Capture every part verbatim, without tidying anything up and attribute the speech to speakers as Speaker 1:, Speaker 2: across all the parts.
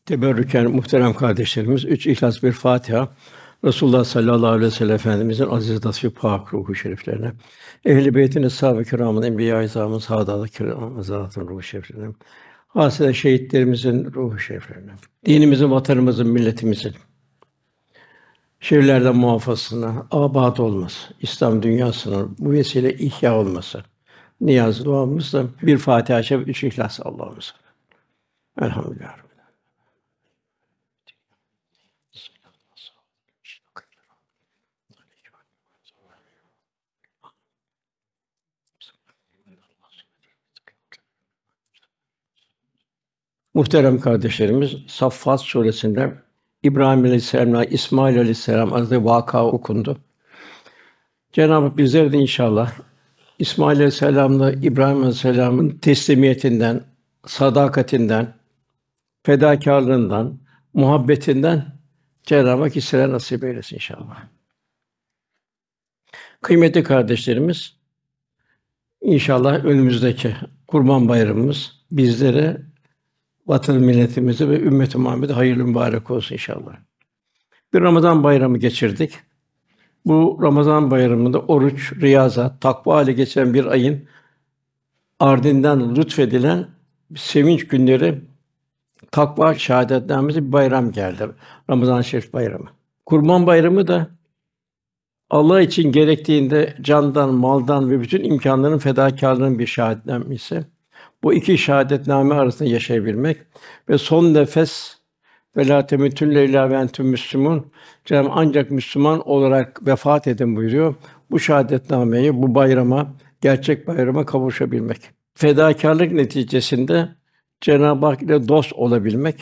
Speaker 1: Teberrüken muhterem kardeşlerimiz, üç İhlas bir Fatiha, Resulullah sallallahu aleyhi ve sellem Efendimizin aziz nasip pak ruhu şeriflerine, ehl-i beytin eshab-ı kiramın, enbiya-i izamın, saadat-ı kiramın, zatın ruhu şeriflerine, hasreten şehitlerimizin ruhu şeriflerine, dinimizin, vatanımızın, milletimizin şerlerden muhafazasına, âbâd olması, İslam dünyasının bu vesile ihya olması, niyaz duamızla bir Fatiha-i Şerif, üç İhlas Allah'ımıza. Elhamdülillah. Muhterem kardeşlerimiz, Saffat suresinde İbrahim aleyhisselam'la İsmail aleyhisselam arasında vaka okundu. Cenab-ı Hak bizleri de inşallah İsmail aleyhisselam'la İbrahim aleyhisselam'ın teslimiyetinden, sadakatinden, fedakârlığından, muhabbetinden Cenab-ı Hak hisseler nasip eylesin inşallah. Kıymetli kardeşlerimiz, inşallah önümüzdeki Kurban Bayramımız bizlere, vatan milletimize ve ümmet-i Muhammed'e hayırlı mübarek olsun inşallah. Bir Ramazan bayramı geçirdik. Bu Ramazan bayramında oruç, riyazat, takva ile geçen bir ayın ardından lütfedilen sevinç günleri, takva şahadetnamesi bir bayram geldi. Ramazan-ı Şerif bayramı. Kurban Bayramı da Allah için gerektiğinde candan, maldan ve bütün imkânların fedakârlığının bir şahadetnamesi. Bu iki şahadetname arasında yaşayabilmek ve son nefes ve lâ temutünne illâ ve entüm müslümûn, Cenab-ı ancak Müslüman olarak vefat edin buyuruyor. Bu şahadetnameyi, bu bayrama, gerçek bayrama kavuşabilmek. Fedakârlık neticesinde Cenab-ı Hak ile dost olabilmek.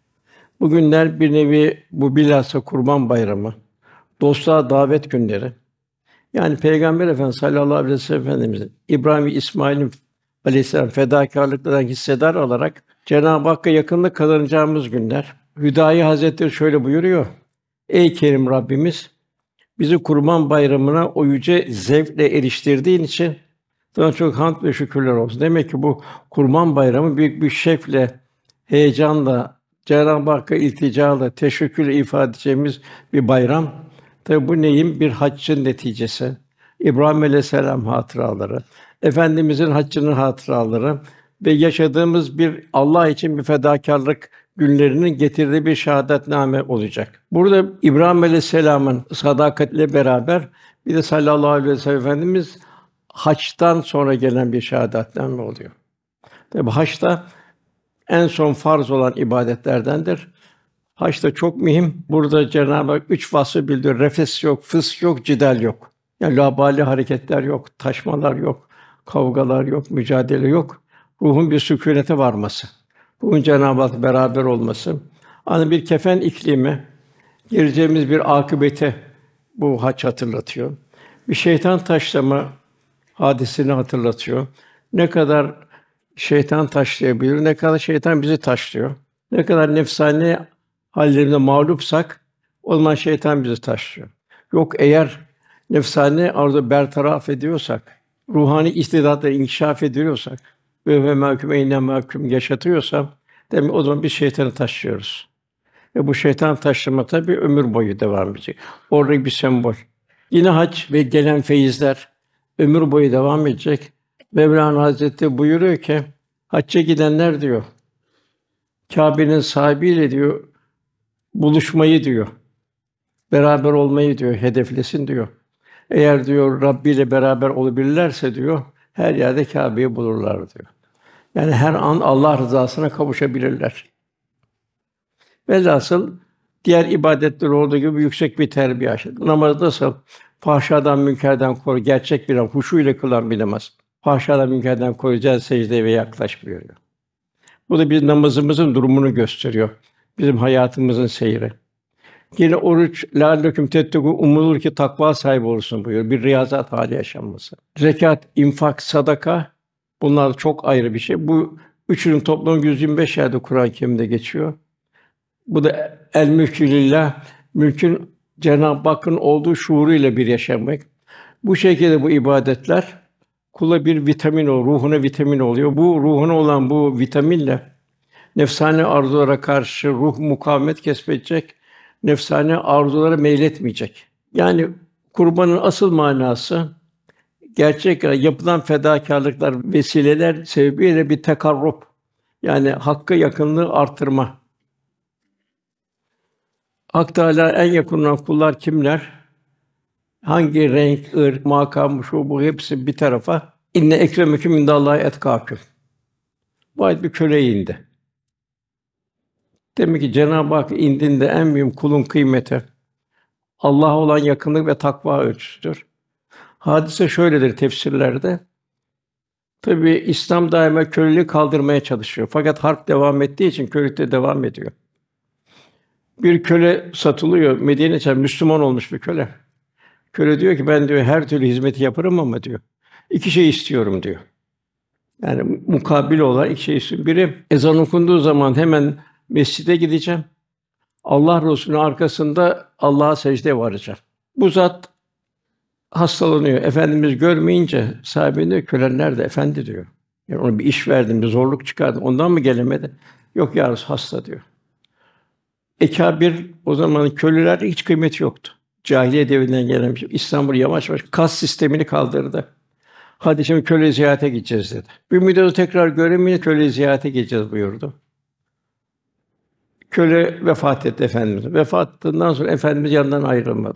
Speaker 1: Bugünler bir nevi bu bilhassa Kurban Bayramı, dostluğa davet günleri. Yani Peygamber Efendimiz sallallahu aleyhi ve sellem Efendimizin İbrahim ve İsmail'in aleyhisselam fedakârlıklarından hissedar olarak Cenab-ı Hakk'a yakınlık kazanacağımız günler. Hüdayi Hazretleri şöyle buyuruyor: Ey Kerim Rabbimiz, bizi Kurban Bayramı'na o yüce zevkle eriştirdiğin için sana çok hamd ve şükürler olsun. Demek ki bu Kurban Bayramı büyük bir şevkle, heyecanla, Cenab-ı Hakk'a ilticayla, teşekkürle ifade edeceğimiz bir bayram. Tabi bu neyin? Bir haccın neticesi. İbrahim aleyhisselam hatıraları, Efendimizin haccının hatıraları ve yaşadığımız bir Allah için bir fedakârlık günlerinin getirdiği bir şahadetname olacak. Burada İbrahim aleyhisselam'ın sadakatle beraber bir de sallallahu aleyhi ve sellem Efendimiz haçtan sonra gelen bir şahadetname oluyor. Tabi haç da en son farz olan ibadetlerdendir. Haç da çok mühim. Burada Cenab-ı Hak üç vasfı bildiriyor. Refes yok, fısk yok, cidal yok. Yani labali hareketler yok, taşmalar yok, kavgalar yok, mücadele yok. Ruhun bir sükûnete varması, ruhun Cenab-ı Hak'la beraber olması, hani bir kefen iklimi, gireceğimiz bir akıbete bu hac hatırlatıyor. Bir şeytan taşlama hadisini hatırlatıyor. Ne kadar şeytan taşlayabilir, ne kadar şeytan bizi taşlıyor. Ne kadar nefsani hallerinde mağlupsak, o zaman şeytan bizi taşlıyor. Yok eğer nefsani arzu bertaraf ediyorsak, ruhani istidatları inkişaf ediyorsak ve ve mahkum eyne mahkum yaşatıyorsam, demek o zaman bir şeytanı taşlıyoruz. Ve bu şeytan taşlama tabii ömür boyu devam edecek. Orada bir sembol. Yine hac ve gelen feyizler ömür boyu devam edecek. Mevlana Hazretleri buyuruyor ki, hacca gidenler diyor, Kâbe'nin sahibiyle diyor buluşmayı diyor, beraber olmayı diyor hedeflesin diyor. Eğer diyor Rabbi ile beraber olabilirlerse diyor, her yerde Kâbe'yi bulurlar diyor. Yani her an Allah rızasına kavuşabilirler. Velhasıl diğer ibadetler olduğu gibi yüksek bir terbiye aşıdır. Namaz nasıl? Fahşadan, münkerden koru, gerçek bir huşu ile kılan bir namaz. Fahşadan, münkerden koruyacağız secdeye ve yaklaşmıyor. Bu da biz namazımızın durumunu gösteriyor. Bizim hayatımızın seyri. Yine oruç lâlleküm tettekûn umulur ki takva sahibi olursun buyuruyor. Bir riyazat hâli yaşanması. Zekat, infak, sadaka bunlar çok ayrı bir şey. Bu üçünün toplamı yüz yirmi beş yerde Kur'an-ı Kerim'de geçiyor. Bu da el mülkü lillah, mülkün Cenab-ı Hakk'ın olduğu şuuruyla bir yaşamak. Bu şekilde bu ibadetler kula bir vitamin o, ruhuna vitamin oluyor. Bu ruhuna olan bu vitaminle Nefsani arzulara karşı ruh mukavemet kesbedecek, nefsani arzulara meyletmeyecek. Yani kurbanın asıl manası gerçek yapılan fedakârlıklar, vesileler sebebiyle bir tekarrub, yani Hakk'a yakınlığı artırma. Hak Teâlâ en yakın olan kullar kimler? Hangi renk, ırk, makam, şu bu hepsi bir tarafa. İnne ekremeküm indallâhi etkâküm. Bu ayet bir köleye indi. Demek ki Cenab-ı Hak indinde en mühim kulun kıymeti Allah'a olan yakınlık ve takva ölçüsüdür. Hadise şöyledir tefsirlerde. Tabii İslam daima köleliği kaldırmaya çalışıyor. Fakat harp devam ettiği için kölelik de devam ediyor. Bir köle satılıyor. Medine çarşı Müslüman olmuş bir köle. Köle diyor ki ben diyor her türlü hizmeti yaparım ama diyor. İki şey istiyorum diyor. Yani mukabil olarak iki şey istiyorum. Biri ezan okunduğu zaman hemen mescide gideceğim. Allah Resulü'nün arkasında Allah'a secdeye varacağım. Bu zat hastalanıyor. Efendimiz görmeyince sahibi diyor, kölen nerede efendi diyor. Yani ona bir iş verdim, bir zorluk çıkardım. Ondan mı gelemedi? Yok ya Resulallah, hasta diyor. Ekâbir o zamanın köleler hiç kıymeti yoktu. Cahiliye devrinden gelen bir şey. İslam bunu yavaş yavaş kas sistemini kaldırdı. Hadi şimdi köle ziyarete gideceğiz dedi. Bir müddet tekrar göremeyince köle ziyarete gideceğiz buyurdu. Köle vefat etti Efendimiz. Vefat ettiğinden sonra Efendimiz yanından ayrılmadı.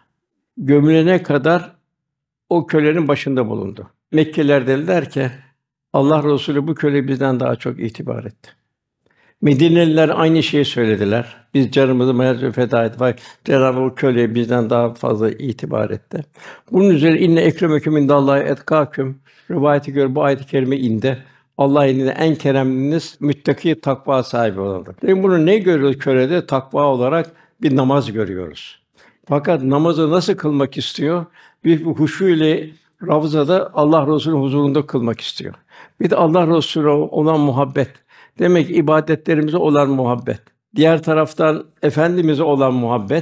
Speaker 1: Gömülene kadar o kölenin başında bulundu. Mekkeliler dediler ki Allah Resulü bu köle bizden daha çok itibar etti. Medineliler aynı şeyi söylediler. Biz canımızı malımızı feda ettik. Cenab-ı Hak köleye bizden daha fazla itibar etti. Bunun üzerine inne ekremeküm indallâhi etkâküm rivayete göre bu ayet-i kerime indi. Allah indinde en keremliniz müttaki takva sahibi olandır. Demek bunu ne görüyoruz kölede? Takva olarak bir namaz görüyoruz. Fakat namazı nasıl kılmak istiyor? Büyük bir huşu ile Ravzada Allah Resulü'nün huzurunda kılmak istiyor. Bir de Allah Resulü olan muhabbet. Demek ki ibadetlerimize olan muhabbet. Diğer taraftan Efendimiz'e olan muhabbet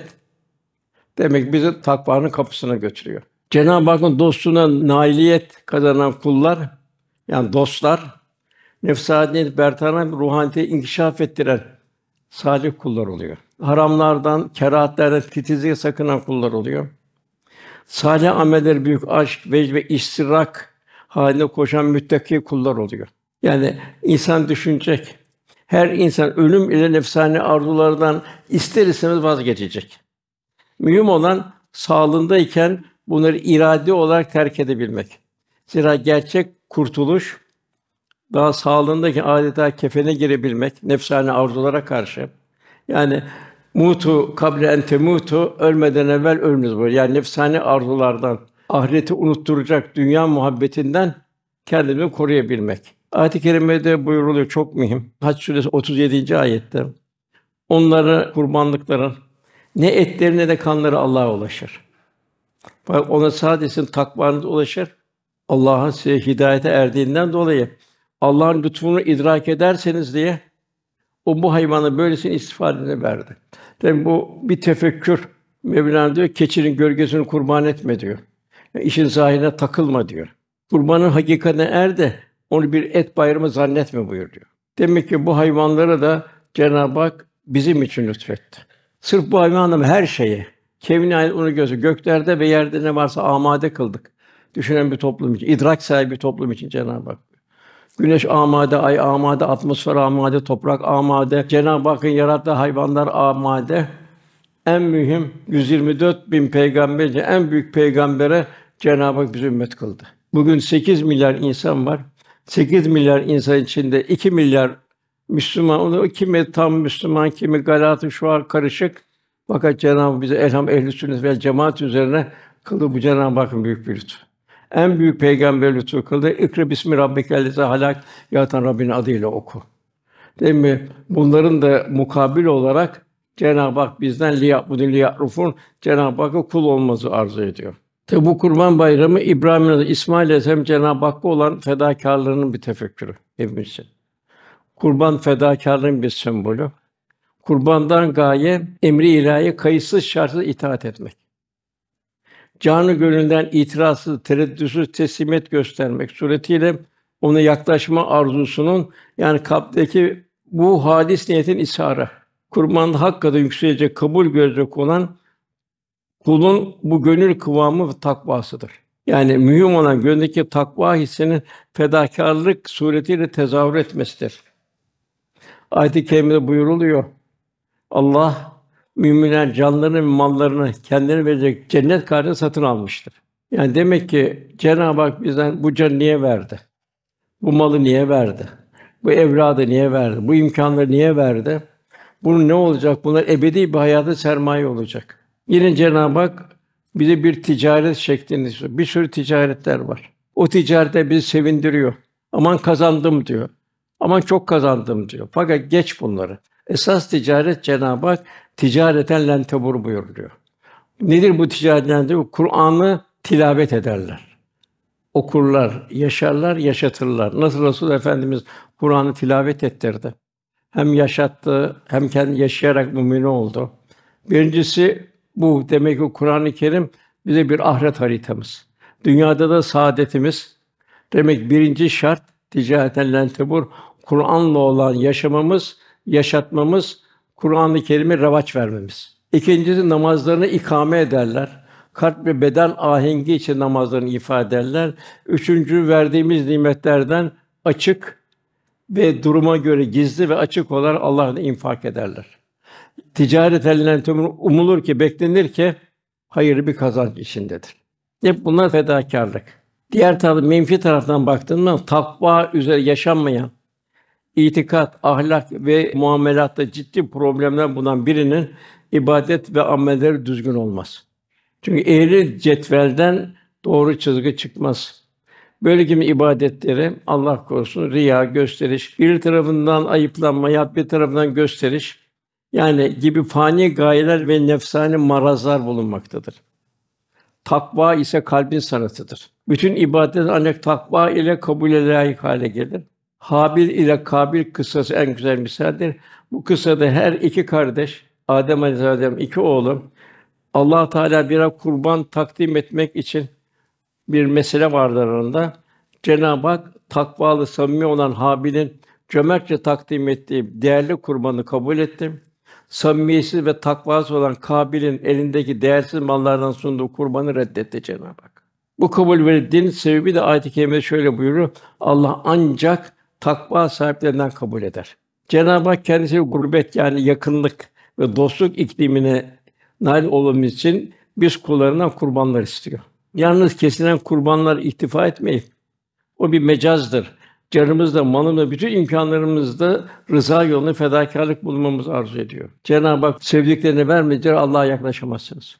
Speaker 1: demek bizi takvanın kapısına götürüyor. Cenab-ı Hakk'ın dostluğuna nailiyet kazanan kullar, yani dostlar, nefsaniyet bertaraf, ruhaniyeti inkişaf ettiren salih kullar oluyor. Haramlardan, kerahatlerden titizliğe sakınan kullar oluyor. Salih ameller büyük aşk, vecd ve iştirak halinde koşan müttaki kullar oluyor. Yani insan düşünecek. Her insan ölüm ile nefsani arzulardan ister istemez vazgeçecek. Mühim olan sağlığındayken bunları iradi olarak terk edebilmek. Zira gerçek kurtuluş daha sağlığındayken adeta kefene girebilmek nefsani arzulara karşı. Yani mutu kable en temutu ölmeden evvel ölünüz böyle. Yani nefsani arzulardan, ahireti unutturacak dünya muhabbetinden kendini koruyabilmek. Ayet-i kerimede buyuruluyor çok mühim. Hac suresi otuz yedinci ayette. Onları kurbanlıkların ne etleri ne de kanları Allah'a ulaşır. Fakat ona sadece takvanız ulaşır. Allah'ın size hidayete erdiğinden dolayı Allah'ın lütfunu idrak ederseniz diye o bu hayvanı böylesine istifadesine verdi. Tabii bu bir tefekkür. Mevlana diyor, keçinin gölgesini kurban etme diyor. Yani işin zahirine takılma diyor. Kurbanın hakikatine er de onu bir et bayramı zannetme buyuruyor. Demek ki bu hayvanlara da Cenab-ı Hak bizim için lütfetti. Sırf bu hayvanın her şeyi, kevni ayet onu gözü göklerde ve yerde ne varsa amade kıldık. Düşünen bir toplum için, idrak sahibi bir toplum için Cenab-ı Hak. Güneş amade, ay amade, atmosfer amade, toprak amade, Cenab-ı Hakk'ın yarattığı hayvanlar amade. En mühim yüz yirmi dört bin peygamberce en büyük peygambere Cenab-ı Hak bizi ümmet kıldı. Bugün sekiz milyar insan var. sekiz milyar insan içinde iki milyar Müslüman, onu kimi tam Müslüman, kimi galat-ı şuar karışık. Fakat Cenab-ı Hak bizi elham ehl-i sünnet ve cemaat üzerine kıldı. Bu Cenab-ı Hakk'ın büyük bir lütfu. En büyük peygamber lütfu kıldı. İkra bismi rabbikellezî halak, yaratan Rabbinin adıyla oku. Değil mi? Bunların da mukabil olarak Cenab-ı Hak bizden liya'budun liya'rufun Cenab-ı Hakk'a kul olmamızı arzu ediyor. Tabi bu Kurban Bayramı İbrahim'in İsmail Aleyhisselam Cenab-ı Hakk'a olan fedakârlığının bir tefekkürü hepimiz için. Kurban fedakârlığın bir sembolü. Kurbandan gaye emri ilahiye kayıtsız şartsız itaat etmek. Canı gönülden itirazsız, tereddütsüz teslimiyet göstermek suretiyle ona yaklaşma arzusunun yani kalpteki Bu halis niyetin isharı. Kurbanda hakikaten yükselecek, kabul görecek olan kulun bu gönül kıvamı ve takvasıdır. Yani mühim olan gönlündeki takva hissinin fedakârlık suretiyle tezahür etmesidir. Ayet-i kerimede buyuruluyor. Allah müminler canlarını ve mallarını kendilerine verecek cennet karşılığında satın almıştır. Yani demek ki Cenab-ı Hak bizden bu canı niye verdi? Bu malı niye verdi? Bu evladı niye verdi? Bu imkânları niye verdi? Bunun ne olacak? Bunlar ebedi bir hayata sermaye olacak. Yine Cenab-ı Hak bize bir ticaret şeklinde istiyor. Bir sürü ticaretler var. O ticarette bizi sevindiriyor. Aman kazandım diyor. Aman çok kazandım diyor. Fakat geç bunları. Esas ticaret Cenab-ı Hak ticareten len tebur buyuruyor. Nedir bu ticaret len tebur? Kur'an'ı tilavet ederler. Okurlar, yaşarlar, yaşatırlar. Nasıl Resul Efendimiz Kur'an'ı tilavet ettirdi. Hem yaşattı, hem kendi yaşayarak mümin oldu. Birincisi bu. Demek ki Kur'an-ı Kerim bize bir ahiret haritamız. Dünyada da saadetimiz. Demek birinci şart ticareten len tebur. Kur'an'la olan yaşamamız, yaşatmamız, Kur'an-ı Kerim'e revaç vermemiz. İkincisi namazlarını ikame ederler. Kalp ve beden ahengi için namazlarını ifade ederler. Üçüncü verdiğimiz nimetlerden açık ve duruma göre gizli ve açık olarak Allah'a infak ederler. Ticaret elinden umulur ki, beklenir ki hayırlı bir kazanç içindedir. Hep bunlar fedakârlık. Diğer taraftan menfi taraftan baktığımda takva üzere yaşanmayan itikat, ahlak ve muamelatta ciddi problemler bulunan birinin ibadet ve amelleri düzgün olmaz. Çünkü eğri cetvelden doğru çizgi çıkmaz. Böyle gibi ibadetleri Allah korusun riya, gösteriş, bir tarafından ayıplanma ya bir tarafından gösteriş yani gibi fani gayeler ve nefsani marazlar bulunmaktadır. Takva ise kalbin sanatıdır. Bütün ibadet ancak takva ile kabule layık hale gelir. Habil ile Kabil kıssası en güzel misaldir. Bu kıssada her iki kardeş, Adem Aleyhisselam iki oğlu Allah Teala birer kurban takdim etmek için bir mesele vardı aralarında. Cenab-ı Hak takvalı, samimi olan Habil'in cömertçe takdim ettiği değerli kurbanı kabul etti. Samimiyetsiz ve takvasız olan Kabil'in elindeki değersiz mallardan sunduğu kurbanı reddetti Cenab-ı Hak. Bu kabul verildiğinin sebebi de ayet-i kerimede şöyle buyuruyor. Allah ancak takva sahiplerinden kabul eder. Cenab-ı Hak kendisi gurbet yani yakınlık ve dostluk iklimine nail olmamız için biz kullarından kurbanlar istiyor. Yalnız kesilen kurbanlar iktifa etmeyip o bir mecazdır. Canımızda, malımızda, bütün imkânlarımızda rıza yolunda fedakârlık bulunmamızı arzu ediyor. Cenab-ı Hak sevdiklerini vermeyince Allah'a yaklaşamazsınız.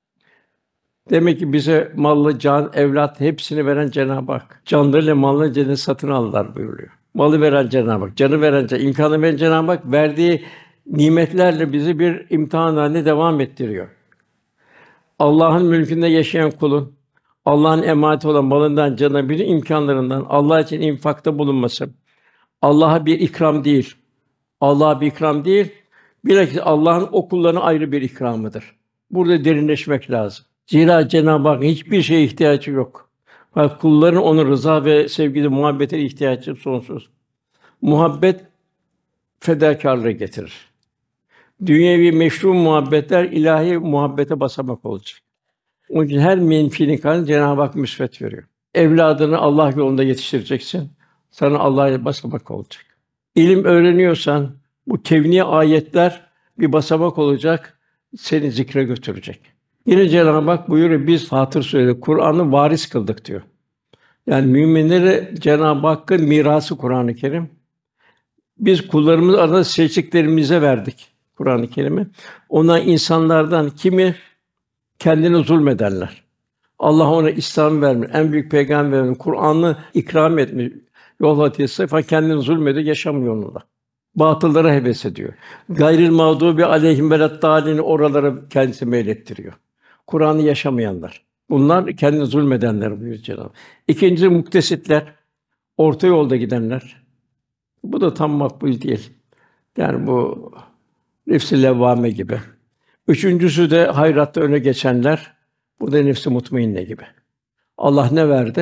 Speaker 1: Demek ki bize mallı, can, evlat hepsini veren Cenab-ı Hak. Canlarıyla malını cennet satın aldılar buyuruyor. Malı veren Cenab-ı Hak, canı veren Cenab-ı Hak, imkânı veren Cenab-ı Hak verdiği nimetlerle bizi bir imtihan haline devam ettiriyor. Allah'ın mülkünde yaşayan kulun Allah'ın emaneti olan malından, canından, bütün imkânlarından Allah için infakta bulunması Allah'a bir ikram değil. Allah'a bir ikram değil. Bilakis Allah'ın o kullarına ayrı bir ikramıdır. Burada derinleşmek lazım. Zira Cenab-ı Hakk'ın hiçbir şeye ihtiyacı yok. Fakat kulların onun rıza ve sevgide muhabbete ihtiyacı sonsuz. Muhabbet fedakârlığı getirir. Dünyevi meşru muhabbetler ilahi muhabbete basamak olacak. Onun için her menfinin karşılığında Cenab-ı Hak müsvet veriyor. Evladını Allah yolunda yetiştireceksin. Sana Allah'a basamak olacak. İlim öğreniyorsan bu kevni ayetler bir basamak olacak, seni zikre götürecek. Yine Cenab-ı Hak buyuruyor biz Fatır Suresi Kur'an'ı varis kıldık diyor. Yani müminlere Cenab-ı Hakk'ın mirası Kur'an-ı Kerim. Biz kullarımız arasında seçtiklerimize verdik Kur'an-ı Kerim'i. Onlar insanlardan kimi kendine zulmederler. Allah ona İslam vermiş, en büyük peygamber vermiş, Kur'an'ı ikram etmiş, yol haritası fakat kendini zulmediyor, yaşamıyor onunla. Batıllara heves ediyor. Gayril mağdûbi aleyhim veleddâlin oralara kendisi meylettiriyor. Kur'an'ı yaşamayanlar. Bunlar kendini zulmedenler buyuruyor Cenab-ı Hak. İkincisi muktesitler, orta yolda gidenler. Bu da tam makbul değil. Yani bu nefs-i levvâme gibi. Üçüncüsü de hayratta öne geçenler. Bu da nefs-i mutmainne gibi. Allah ne verdi?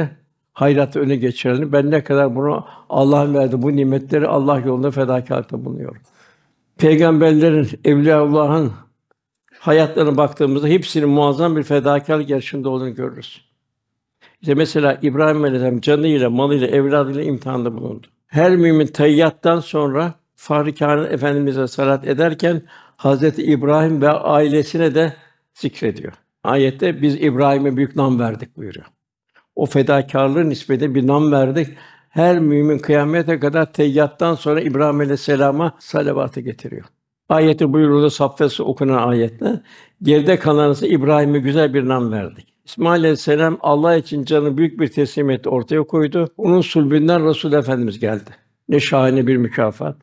Speaker 1: hayratı öne geçirelim. Ben ne kadar bunu Allah'ın verdiği bu nimetleri Allah yolunda fedakârlıkta bulunuyorum. Peygamberlerin, evliyaullah'ın hayatlarına baktığımızda hepsinin muazzam bir fedakârlık yarışında olduğunu görürüz. İşte mesela İbrahim Aleyhisselam canıyla, malıyla, evladıyla imtihanda bulundu. Her mümin tahiyyattan sonra Fâhr-ı Kâinat Efendimiz'e salat ederken Hazreti İbrahim ve ailesine de zikrediyor. Ayette biz İbrahim'e büyük nam verdik buyuruyor. O fedakârlığın nispetinde bir nam verdik. Her mümin kıyamete kadar teyyattan sonra İbrahim Aleyhisselam'a salavatı getiriyor. Ayette buyuruldu Saffet okunan ayette. Geride kalanıza İbrahim'e güzel bir nam verdik. İsmail Aleyhisselam Allah için canı büyük bir teslimiyeti ortaya koydu. Onun sulbünden Resul Efendimiz geldi. Ne şahane bir mükafat.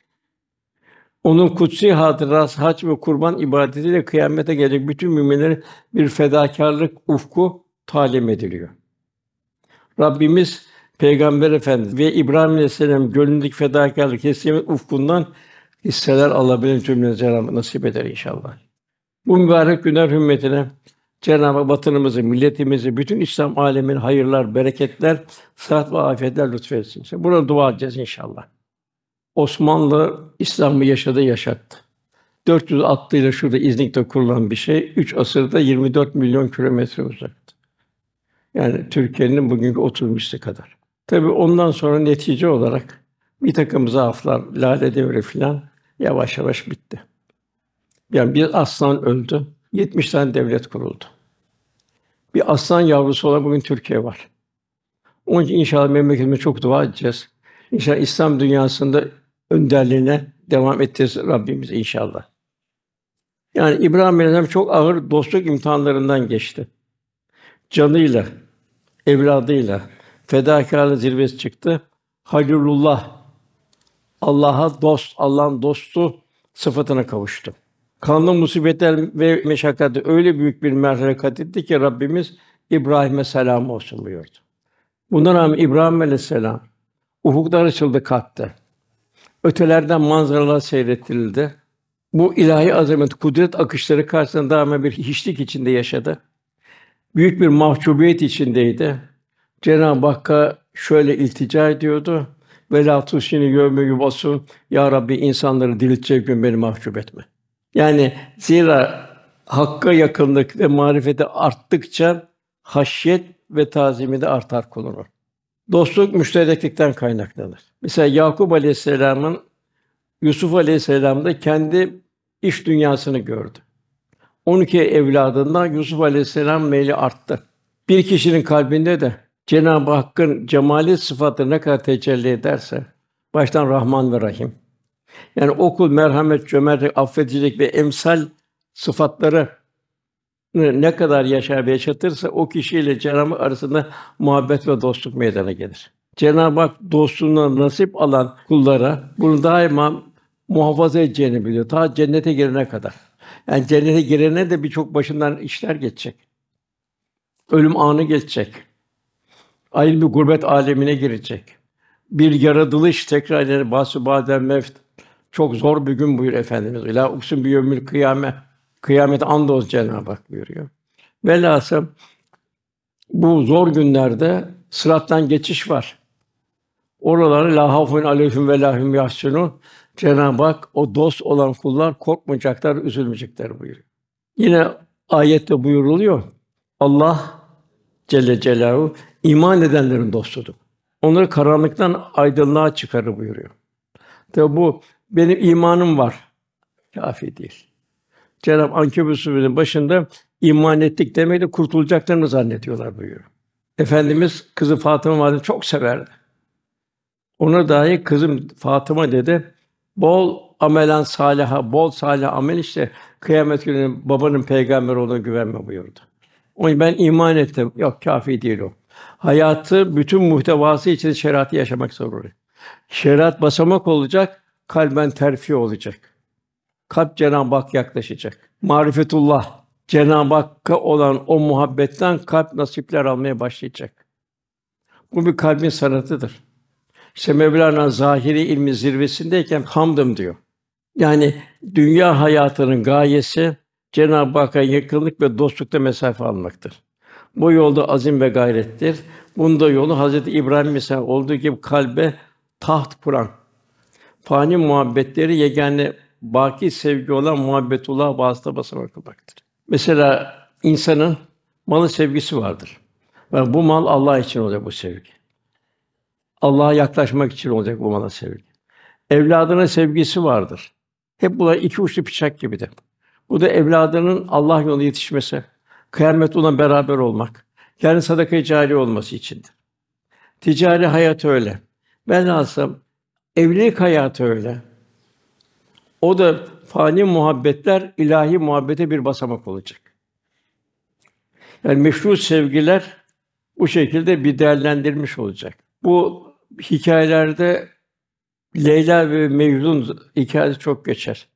Speaker 1: Onun kutsi hatırası hac ve kurban ibadetiyle kıyamete gelecek bütün müminlerin bir fedakârlık ufku talim ediliyor. Rabbimiz Peygamber Efendimiz ve İbrahim Aleyhisselam gönlündeki fedakârlık, teslimiyet ufkundan hisseler alabilen cümlemize Cenab-ı nasip eder inşallah. Bu mübarek günler hürmetine Cenab-ı Hak vatanımızı, milletimizi, bütün İslam âlemine hayırlar, bereketler, sıhhat ve afiyetler lütfetsin. İşte buna dua edeceğiz inşallah. Osmanlı İslam'ı yaşadı, yaşattı. dört yüz atlıyla şurada İznik'te kurulan bir şey, üç asırda yirmi dört milyon kilometre uzaktı. Yani Türkiye'nin bugünkü otuz misli kadar. Tabii ondan sonra netice olarak bir takım zaaflar, Lale Devri filan yavaş yavaş bitti. Yani bir aslan öldü, yetmiş tane devlet kuruldu. Bir aslan yavrusu olan bugün Türkiye var. Onun için inşallah memleketimize çok dua edeceğiz. İnşallah İslam dünyasında önderliğine devam edeceğiz Rabbimiz inşallah. Yani İbrahim Aleyhisselam çok ağır dostluk imtihanlarından geçti. Canıyla, evladıyla fedakârlık zirvesi çıktı. Halilullah, Allah'a dost, Allah'ın dostu sıfatına kavuştu. Kanlı musibetler ve meşakkatler öyle büyük bir merhale kat etti ki Rabbimiz İbrahim'e selam olsun buyurdu. Buna rağmen İbrahim Aleyhisselam ufuklar açıldı, kalktı. Ötelerden manzaralar seyrettirildi. Bu ilahi azamet, kudret akışları karşısında daima bir hiçlik içinde yaşadı. Büyük bir mahcubiyet içindeydi. Cenab-ı Hakk'a şöyle iltica ediyordu. Ve la tusini yevme yubasun. Ya Rabbi insanları diriltecek gün beni mahcup etme. Yani zira Hakk'a yakınlık ve marifeti arttıkça haşyet ve tazimi de artar kulunun. Dostluk müştereklikten kaynaklanır. Mesela Yakup Aleyhisselam'ın Yusuf Aleyhisselam'da kendi iş dünyasını gördü. on iki evladından Yusuf Aleyhisselam meyli arttı. Bir kişinin kalbinde de Cenab-ı Hakk'ın cemali sıfatı ne kadar tecelli ederse, baştan Rahman ve Rahim. Yani o kul merhamet, cömertlik, affedicilik ve emsal sıfatları ne kadar yaşar ve yaşatırsa o kişiyle Cenab-ı Hak arasında muhabbet ve dostluk meydana gelir. Cenab-ı Hak dostluğundan nasip alan kullara bunu daima muhafaza edeceğini biliyor. Ta cennete girene kadar. Yani cennete girene de birçok başından işler geçecek. Ölüm anı geçecek. Ayrı bir gurbet alemine girecek. Bir yaratılış tekrar yani bahsü badel mevt. Çok zor bir gün buyur Efendimiz. La uksun bi yevmil kıyame. Kıyamet andolsun Cenab-ı Hak buyuruyor. Velhâsıl bu zor günlerde sırattan geçiş var. Oraları la hafun aleyhim ve la hum yahsunun. Cenab-ı Hak o dost olan kullar korkmayacaklar, üzülmeyecekler buyuruyor. Yine ayette buyuruluyor. Allah Celle Celaluhu iman edenlerin dostudur. Onları karanlıktan aydınlığa çıkarır buyuruyor. Tabi bu benim imanım var. Kâfi değil. Cenab-ı Ankebut Sûresinin başında iman ettik demekle kurtulacaklarını zannediyorlar buyuruyor. Efendimiz kızı Fatıma Validemizi çok severdi. Ona dahi kızım Fatıma dedi. Bol amelen sâliha, bol salih amel işte kıyamet günü babanın peygamber olduğuna güvenme buyurdu. Onun ben iman ettim. Yok kâfi değil o. Hayatı bütün muhtevası içinde şeriatı yaşamak zorunda. Şeriat basamak olacak, kalben terfi olacak. Kalp Cenab-ı Hak yaklaşacak. Marifetullah, Cenab-ı Hakk'a olan o muhabbetten kalp nasipler almaya başlayacak. Bu bir kalbin sanatıdır. İşte Mevlana zahiri ilmi zirvesindeyken hamdım diyor. Yani dünya hayatının gayesi Cenab-ı Hakk'a yakınlık ve dostlukta mesafe almaktır. Bu yolda azim ve gayrettir. Bunda yolu Hazreti İbrahim misal olduğu gibi kalbe taht kuran, fani muhabbetleri yegâne baki sevgi olan muhabbetullah vasıta basamak kılmaktır. Mesela insanın malı sevgisi vardır. Ve bu mal Allah için olacak bu sevgi. Allah'a yaklaşmak için olacak bu mala sevgi. Evladına sevgisi vardır. Hep bunlar iki uçlu bıçak gibidir. Bu da evladının Allah yolunda yetişmesi, kıyamet ona beraber olmak, yani sadaka-i câriye olması içindir. Ticari hayat öyle. Velhasıl evlilik hayatı öyle. O da fani muhabbetler ilahi muhabbete bir basamak olacak. Yani meşru sevgiler bu şekilde bir değerlendirilmiş olacak. Bu hikâyelerde Leyla ve Mecnun hikâyesi çok geçer.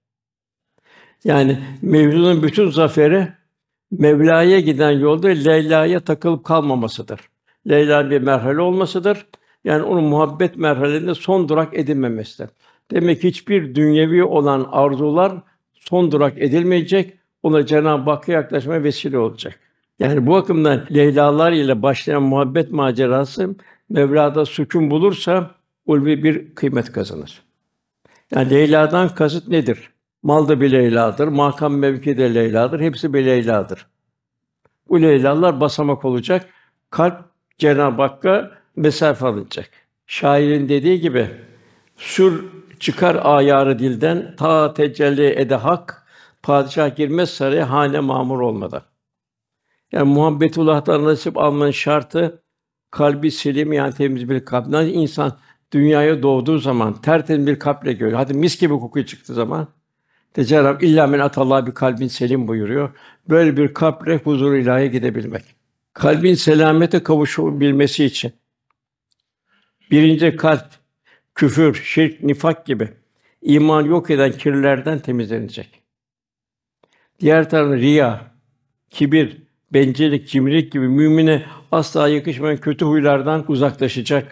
Speaker 1: Yani Mecnun'un bütün zaferi Mevla'ya giden yolda Leyla'ya takılıp kalmamasıdır. Leyla bir merhale olmasıdır. Yani onun muhabbet merhalesinde son durak edinmemesidir. Demek ki hiçbir dünyevi olan arzular son durak edilmeyecek. Ona Cenab-ı Hakk'a yaklaşmaya vesile olacak. Yani bu bakımdan Leyla'lar ile başlayan muhabbet macerası Mevla'da sükûn bulursa ulvi bir kıymet kazanır. Yani Leyla'dan kasıt nedir? Mal da bir Leyla'dır, makam mevki de Leyla'dır, hepsi bir Leyla'dır. Bu Leyla'lar basamak olacak, kalp Cenab-ı Hakk'a mesafe alınacak. Şairin dediği gibi, sür çıkar ayarı dilden, ta tecelli ede hak, padişah girmez saraya hane mamur olmadan. Yani muhabbetullah'tan nasip almanın şartı kalbi selim yani temiz bir kalpten insan dünyaya doğduğu zaman tertemiz bir kalple görüyor. Hadi mis gibi koku çıktığı zaman Cenab-ı illa men atallah bir kalbin selim buyuruyor. Böyle bir kalple huzur-u ilahiye gidebilmek. Kalbin selamete kavuşabilmesi için birinci kalp küfür, şirk, nifak gibi iman yok eden kirlerden temizlenecek. Diğer taraftan riya, kibir, bencillik, cimrilik gibi mümine asla yakışmayan kötü huylardan uzaklaşacak.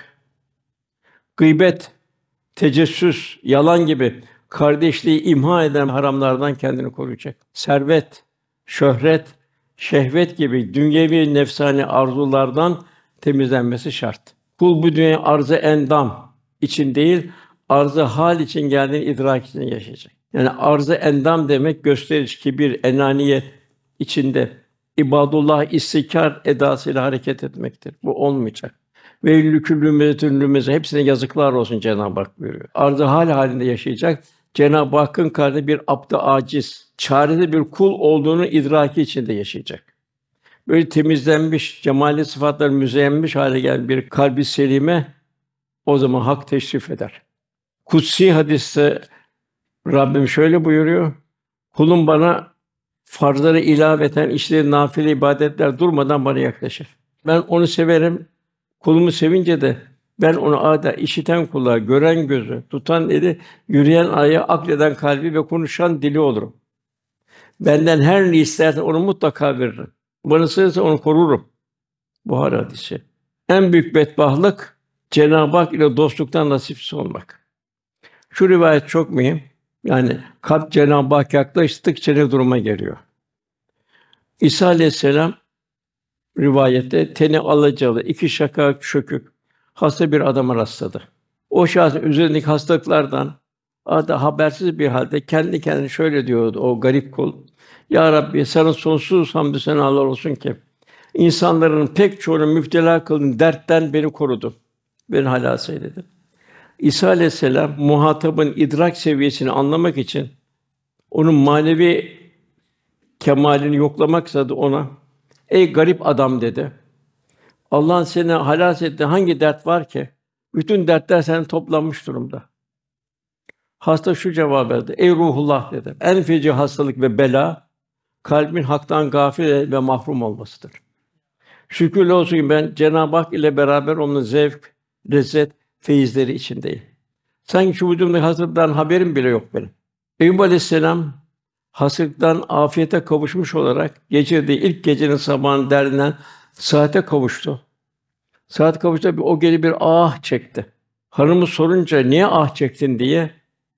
Speaker 1: Gıybet, tecessüs, yalan gibi kardeşliği imha eden haramlardan kendini koruyacak. Servet, şöhret, şehvet gibi dünyevi nefsani arzulardan temizlenmesi şart. Kul bu dünya arz-ı endam için değil, arz-ı hal için geldiğini idrak için yaşayacak. Yani arz-ı endam demek gösteriş, kibir, enaniyet içinde ibadullah istikâr edasıyla hareket etmektir. Bu olmayacak. Ve lüküllü mezzetün lümeze hepsine yazıklar olsun Cenab-ı Hak buyuruyor. Arz-ı hal halinde yaşayacak. Cenab-ı Hakk'ın karşısında bir abd-ı aciz, çaresiz bir kul olduğunu idraki içinde yaşayacak. Böyle temizlenmiş, cemali sıfatlar müzeyyenmiş hale gelen bir kalbi selime o zaman hak teşrif eder. Kutsi hadiste Rabbim şöyle buyuruyor: Kulum bana farzları ilaveten işleri nafile ibadetler durmadan bana yaklaşır. Ben onu severim. Kulumu sevince de ben onu âdâ işiten kulağı, gören gözü, tutan eli, yürüyen ayağı, akleden kalbi ve konuşan dili olurum. Benden her ne isterse onu mutlaka veririm. Bana sığınırsa onu korurum. Buhari hadisi. En büyük bedbahtlık Cenab-ı Hak ile dostluktan nasipsiz olmak. Şu rivayet çok mühim. Yani kalp Cenab-ı Hakk'a yaklaştıkça ne duruma geliyor? İsa aleyhisselam rivayette teni alacalı, iki şakak çökük hasta bir adama rastladı. O şahsın üzerindeki hastalıklardan ada habersiz bir halde kendi kendine şöyle diyordu o garip kul: Ya Rabbi sana sonsuz hamdü senalar olsun ki insanların pek çoğunu müptela kıldın, dertten beni korudu. Beni halas eyledi. İsa aleyhisselam muhatabın idrak seviyesini anlamak için onun manevi kemâlini yoklamak istedi ona. Ey garip adam dedi. Allah'ın seni halas ettiği hangi dert var ki? Bütün dertler senin toplanmış durumda. Hasta şu cevap verdi. Ey ruhullah dedi. En feci hastalık ve bela kalbin haktan gafil ve mahrum olmasıdır. Şükürler olsun ki ben Cenab-ı Hak ile beraber onun zevk, lezzet, feyizleri içindeyim. Sanki şu vücudumdaki hastalıktan haberim bile yok benim. Eyüp Aleyhisselam hastalıktan afiyete kavuşmuş olarak geçirdiği ilk gecenin sabahın derdinden saate kavuştu. Saat kavuştu, o gece bir ah çekti. Hanımı sorunca niye ah çektin diye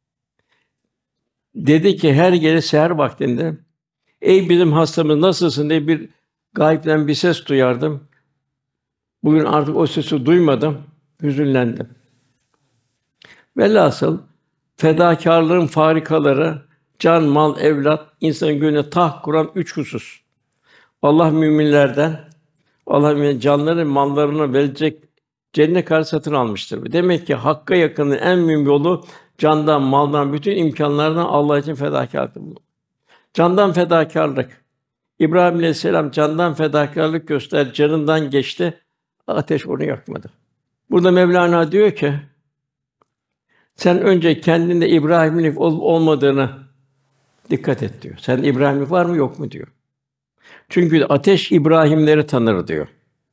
Speaker 1: dedi ki her gece seher vaktinde ey bizim hastamız nasılsın diye bir gâyipten bir ses duyardım. Bugün artık o sesi duymadım, hüzünlendim. Velhasıl fedakârlığın farikaları can, mal, evlat insanın gönlüne taht kuran üç husus. Allah müminlerden, Allah mümin canlarını, mallarını verecek cennet kadar satın almıştır. Demek ki hakka yakının en mühim yolu candan, maldan, bütün imkânlardan Allah için fedakârlık bulunmak. Candan fedakârlık. İbrahim Aleyhisselam candan fedakârlık gösterdi, canından geçti, ateş onu yakmadı. Burada Mevlana diyor ki, sen önce kendinde İbrahimlik olup olmadığını dikkat et diyor. Sen İbrahimlik var mı yok mu diyor. Çünkü ateş İbrahimleri tanır diyor.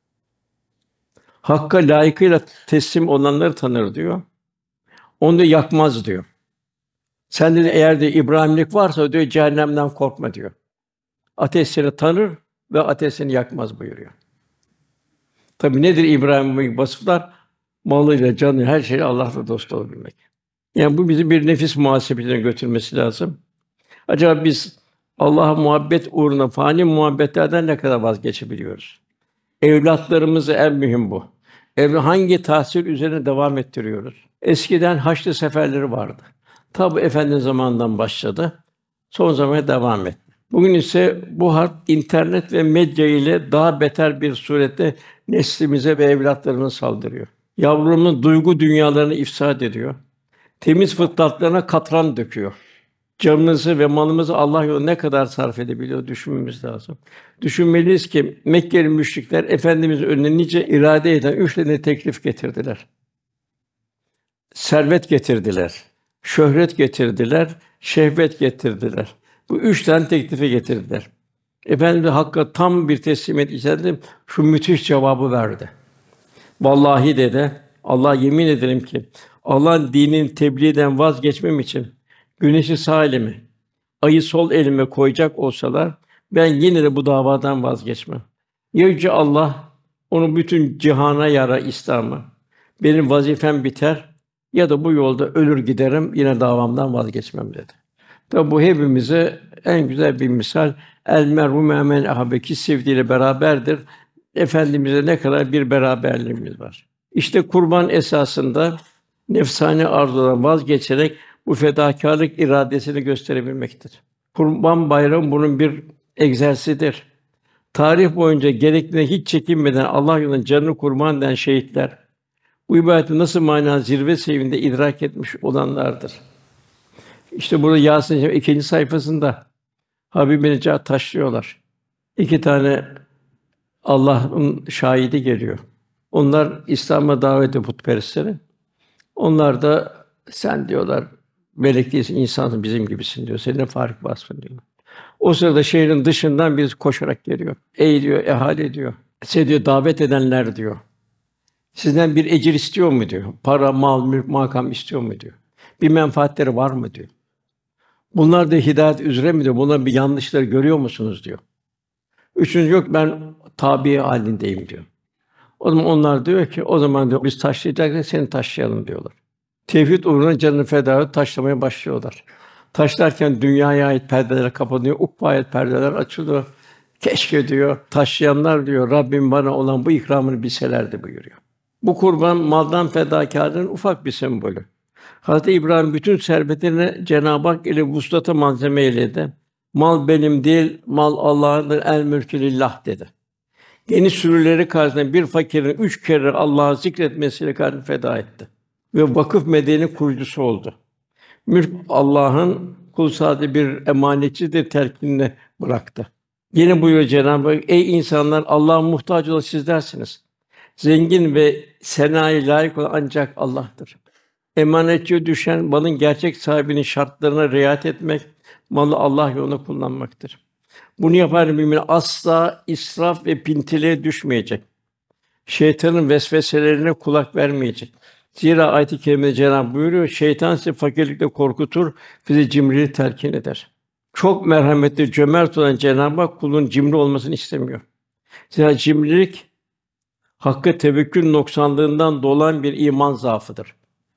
Speaker 1: Hakka layıkıyla teslim olanları tanır diyor. Onu da yakmaz diyor. Sende de eğer de İbrahimlik varsa diyor cehennemden korkma diyor. Ateş seni tanır ve ateş seni yakmaz buyuruyor. Tabii nedir İbrahim'in vasıflar? Malıyla, canı, her şeyle Allah'la dost olabilmek. Yani bu bizi bir nefis muhasebesine götürmesi lazım. Acaba biz Allah'a muhabbet uğruna fani muhabbetlerden ne kadar vazgeçebiliyoruz? Evlatlarımızı en mühim bu. Ev hangi tahsil üzerine devam ettiriyoruz? Eskiden haçlı seferleri vardı. Tabi Efendi zamanından başladı. Son zamana devam etti. Bugün ise bu harp internet ve medya ile daha beter bir surette neslimize ve evlatlarımıza saldırıyor. Yavrumun duygu dünyalarını ifsad ediyor. Temiz fıtratlarına katran döküyor. Canımızı ve malımızı Allah yolunda ne kadar sarf edebiliyor düşünmemiz lazım. Düşünmeliyiz ki Mekkeli müşrikler Efendimizin önüne nice irade eden üç tane teklif getirdiler. Servet getirdiler, şöhret getirdiler, şehvet getirdiler. Bu üç tane teklifi getirdiler. Efendimiz Hakk'a tam bir teslimiyet içerisinde şu müthiş cevabı verdi. Vallahi dedi, Allah yemin ederim ki Allah'ın dininin tebliğden vazgeçmem için güneşi sağ elime, ayı sol elime koyacak olsalar ben yine de bu davadan vazgeçmem. Ya Yüce Allah onu bütün cihana yara İslam'ı. Benim vazifem biter ya da bu yolda ölür giderim yine davamdan vazgeçmem dedi. Tabi bu hepimize en güzel bir misal. El mer'u me'men ahabe ki sevdiğiyle beraberdir. Efendimizle ne kadar bir beraberliğimiz var. İşte kurban esasında nefsani arzudan vazgeçerek bu fedakârlık iradesini gösterebilmektir. Kurban Bayramı bunun bir egzersizidir. Tarih boyunca gerektiğinde hiç çekinmeden Allah yolunda canını kurban eden şehitler, bu ibadeti nasıl mana zirve seviyinde idrak etmiş olanlardır. İşte burada Yâsin ikinci sayfasında Habib-i Necat taşlıyorlar. İki tane Allah'ın şahidi geliyor. Onlar İslam'a davet ediyor putperestleri. Onlar da sen diyorlar melek değilsin, insansın bizim gibisin diyor. Senin fark vasfın diyor. O sırada şehrin dışından birisi koşarak geliyor. Ey diyor ehali diyor. Size diyor davet edenler diyor. Sizden bir ecir istiyor mu diyor. Para, mal, mülk, makam istiyor mu diyor. Bir menfaatleri var mı diyor. Bunlar da hidayet üzere mi diyor. Bunların bir yanlışları görüyor musunuz diyor. Üçüncü yok ben tabi halindeyim diyor. O zaman onlar diyor ki o zaman diyor biz taşlayacaksak seni taşlayalım diyorlar. Tevhid uğruna canını feda edip taşlamaya başlıyorlar. Taşlarken dünyaya ait perdeler kapanıyor, ukba ait perdeler açılıyor. Keşke diyor taşlayanlar diyor Rabbim bana olan bu ikramını bilselerdi buyuruyor. Bu kurban maldan fedakârlığın ufak bir sembolü. Hazreti İbrahim bütün servetini Cenab-ı Hak ile vuslata malzeme eyledi. Mal benim değil, mal Allah'ındır. El mülkü lillah dedi. Geniş sürüleri karşısında bir fakirin üç kere Allah'ı zikretmesiyle kendini feda etti. Ve vakıf medeni kurucusu oldu. Mülk Allah'ın, kul sadece bir emanetçidir terkini bıraktı. Yine buyuruyor Cenab-ı Hak, ey insanlar Allah'a muhtaç olan sizlersiniz. Zengin ve senâye layık olan ancak Allah'tır. Emanetçiye düşen malın gerçek sahibinin şartlarına riayet etmek, malı Allah yolunda kullanmaktır. Bunu yapan mümin asla israf ve pintiliğe düşmeyecek. Şeytanın vesveselerine kulak vermeyecek. Zira ayet-i kerimede Cenab-ı buyuruyor, şeytan sizi fakirlikle korkutur, bizi cimriliği telkin eder. Çok merhametli, cömert olan Cenab-ı Hak kulun cimri olmasını istemiyor. Zira cimrilik hakka tevekkül noksanlığından dolan bir iman zaafıdır.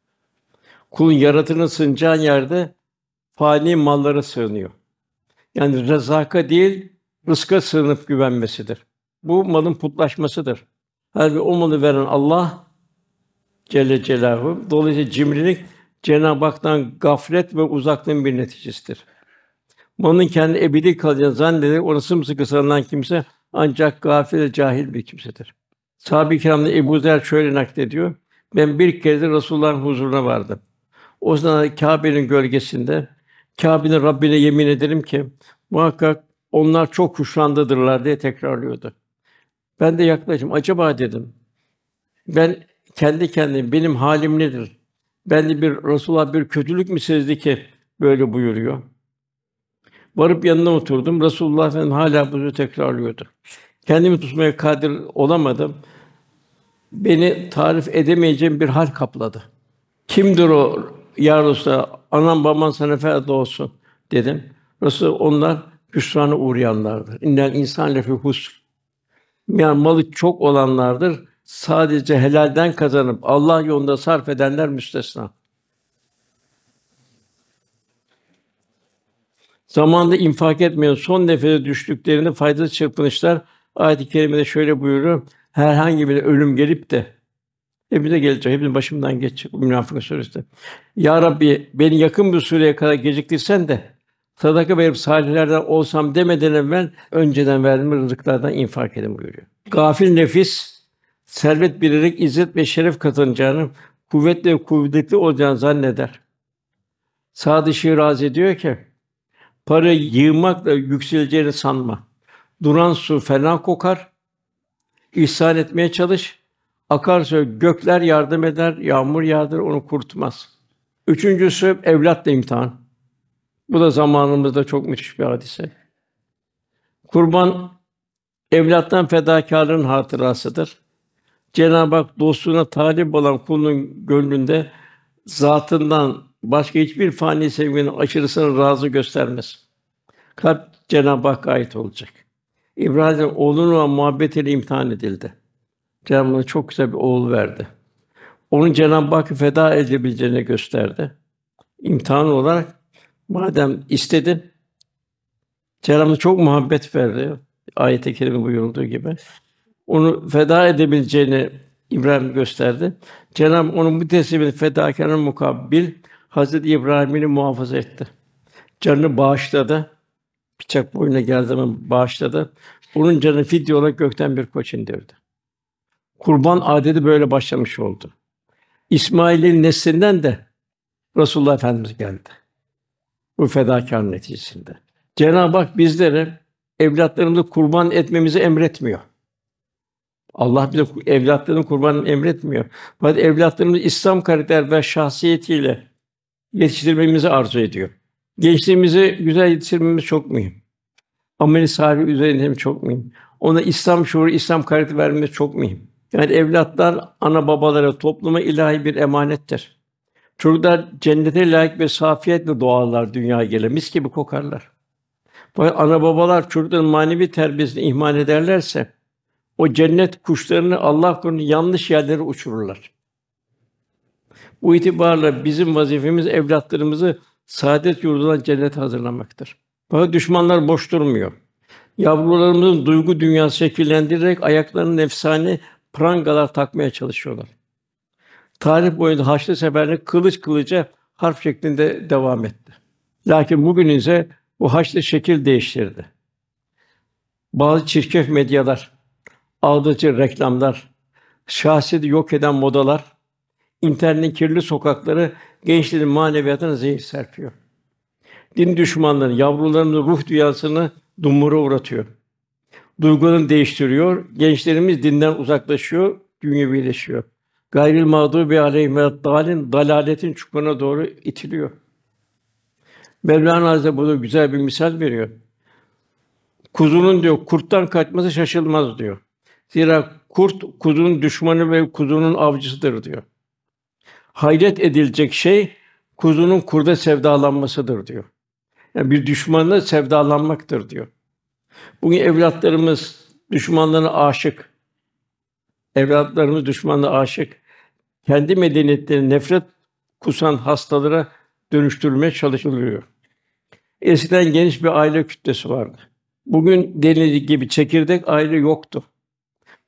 Speaker 1: Kulun yaratını sığınacağı yerde fani mallara sığınıyor. Yani rezaka değil, rızka sığınıp güvenmesidir. Bu malın putlaşmasıdır. Halbuki o malı veren Allah Celle Celaluhu. Dolayısıyla cimrilik Cenab-ı Hak'tan gaflet ve uzaklığın bir neticesidir. Malın kendi ebedi kalacağını zannederek ona sımsıkı sarılan kimse ancak gafil ve cahil bir kimsedir. Sahabe-i Kiram'da Ebu Zer şöyle naklediyor: Ben bir kere de Resulullah'ın huzuruna vardım. O zaman Kâbe'nin gölgesinde Kâbe'nin Rabbine yemin ederim ki muhakkak onlar çok huşrandadırlar diye tekrarlıyordu. Ben de yaklaşım acaba dedim. Ben kendi kendime benim hâlim nedir? Bende bir Resulullah bir kötülük mü sezdi ki böyle buyuruyor? Varıp yanına oturdum. Resulullah Efendimiz hâlâ bunu tekrarlıyordu. Kendimi tutmaya kadir olamadım. Beni tarif edemeyeceğim bir hal kapladı. Kimdir o ya Resulallah? Anam baban sana feda olsun dedim. Resul onlar hüsrana uğrayanlardır. İnnel insan lefî husr. Yani malı çok olanlardır. Sadece helalden kazanıp Allah yolunda sarf edenler müstesna. Zamanında infak etmeyen son nefese düştüklerinde faydalı çırpınışlar ayet-i kerimede şöyle buyuruyor: Herhangi bir ölüm gelip de hepimize gelecek, hepimizin başımdan geçecek. Münafıkun Suresi'nde. Ya Rabbi beni yakın bir süreye kadar geciktirsen de sadaka verip salihlerden olsam demeden evvel önceden verdiğim rızıklardan infak edin buyuruyor. Gafil nefis servet biriktirerek izzet ve şeref kazanacağını, kuvvetli ve kuvvetli olacağını zanneder. Sâd-ı Şirazi diyor ki, para yığmakla yükseleceğini sanma. Duran su fena kokar. İhsan etmeye çalış. Akarsu gökler yardım eder, yağmur yağdır, onu kurutmaz. Üçüncüsü evlatla imtihan. Bu da zamanımızda çok müthiş bir hadise. Kurban evlattan fedakârlığın hatırasıdır. Cenab-ı Hak dostluğuna talip olan kulun gönlünde zatından başka hiçbir fani sevginin aşırısını razı göstermez. Kalp Cenab-ı Hakk'a ait olacak. İbrahim oğlunun olan muhabbetiyle imtihan edildi. Cenab-ı Hak ona çok güzel bir oğul verdi. Onun Cenab-ı Hakk'ı feda edebileceğini gösterdi. İmtihan olarak madem istedin, Cenab-ı Hak çok muhabbet verdi. Ayet-i kerime buyurulduğu gibi. Onu feda edebileceğini İbrahim gösterdi. Cenab-ı Hak onun bu teslimini fedakârına mukabil Hazreti İbrahim'i muhafaza etti. Canını bağışladı. Bıçak boynuna geldiği zaman bağışladı. Onun canını fidye olarak gökten bir koç indirdi. Kurban adeti böyle başlamış oldu. İsmail'in neslinden de Resulullah Efendimiz geldi. Bu fedakâr neticesinde. Cenab-ı Hak bizlere evlatlarımızı kurban etmemizi emretmiyor. Allah bize evlatlarını kurban emretmiyor. Fakat evlatlarımızı İslam karakter ve şahsiyetiyle yetiştirmemizi arzu ediyor. Gençliğimizi güzel yetiştirmemiz çok mühim. Amel-i salih üzerinde çok mühim. Ona İslam şuuru, İslam karakteri vermemiz çok mühim. Yani evlatlar ana babalara, topluma ilahi bir emanettir. Çocuklar cennete layık ve safiyetle doğarlar dünyaya gele, mis gibi kokarlar. Fakat ana babalar çocukların manevi terbiyesini ihmal ederlerse o cennet kuşlarını Allah korusun yanlış yerlere uçururlar. Bu itibarla bizim vazifemiz evlatlarımızı saadet yurduna cennete hazırlamaktır. Fakat düşmanlar boş durmuyor. Yavrularımızın duygu dünyası şekillendirerek ayaklarına nefsani prangalar takmaya çalışıyorlar. Tarih boyunca Haçlı seferleri kılıç kılıca harp şeklinde devam etti. Lakin bugün ise bu Haçlı şekil değiştirdi. Bazı çirkef medyalar, aldatıcı reklamlar, şahsiyeti yok eden modalar, internetin kirli sokakları gençlerin maneviyatına zehir serpiyor. Din düşmanları yavrularımızın ruh dünyasını dumura uğratıyor. Duygularını değiştiriyor. Gençlerimiz dinden uzaklaşıyor, dünyevileşiyor. Gayril mağdûbi aleyhim ve'd-dâlin dalaletin çukuruna doğru itiliyor. Mevlana Hazretleri burada güzel bir misal veriyor. Kuzunun diyor kurttan kaçması şaşılmaz diyor. Zira kurt kuzunun düşmanı ve kuzunun avcısıdır diyor. Hayret edilecek şey kuzunun kurda sevdalanmasıdır diyor. Yani bir düşmanla sevdalanmaktır diyor. Bugün evlatlarımız düşmanlarına aşık. Evlatlarımız düşmanına aşık. Kendi medeniyetlerini nefret kusan hastalara dönüştürmeye çalışılıyor. Eskiden geniş bir aile kütlesi vardı. Bugün denildiği gibi çekirdek aile yoktu.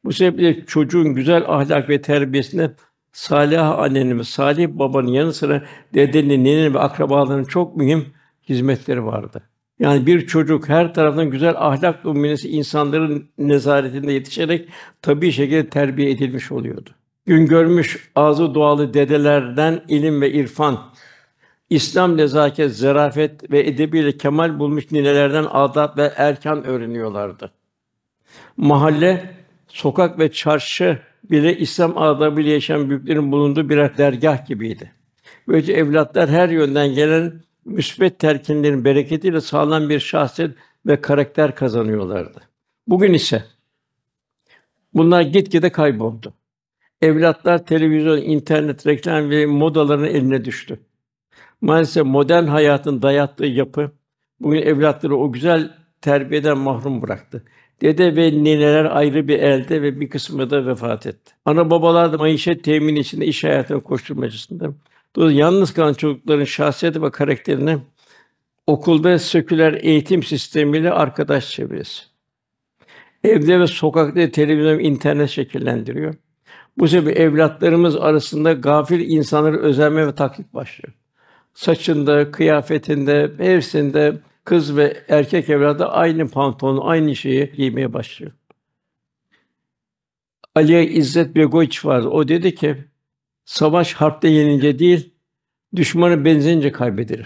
Speaker 1: Bu sebeple çocuğun güzel ahlak ve terbiyesinde sâliha annenin ve sâlih babanın yanı sıra dedenin, nenenin ve akrabaların çok mühim hizmetleri vardı. Yani bir çocuk her taraftan güzel ahlak numunesi insanların nezaretinde yetişerek tabii şekilde terbiye edilmiş oluyordu. Gün görmüş ağzı dualı dedelerden ilim ve irfan, İslam nezaket, zarafet ve edebiyle kemal bulmuş ninelerden adab ve erkân öğreniyorlardı. Mahalle, sokak ve çarşı bile İslam adabıyla yaşayan büyüklerin bulunduğu birer dergâh gibiydi. Böylece evlatlar her yönden gelen müsbet telkinlerin bereketiyle sağlam bir şahsiyet ve karakter kazanıyorlardı. Bugün ise bunlar gitgide kayboldu. Evlatlar televizyon, internet, reklam ve modaların eline düştü. Maalesef modern hayatın dayattığı yapı bugün evlatları o güzel terbiyeden mahrum bıraktı. Dede ve nineler ayrı bir elde ve bir kısmı da vefat etti. Ana babalar da maişet temini içinde iş hayatına koşturmacasında. Dolayısıyla yalnız kalan çocukların şahsiyeti ve karakterini okulda seküler eğitim sistemiyle arkadaş çevresi, evde ve sokakta televizyon ve internet şekillendiriyor. Bu sebeple evlatlarımız arasında gafil insanlara özenme ve taklit başlıyor. Saçında, kıyafetinde, hepsinde kız ve erkek evladı aynı pantolonu, aynı şeyi giymeye başlıyor. Ali İzzet Begoviç vardı. O dedi ki, savaş harpte yenince değil, düşmanı benzenince kaybedilir.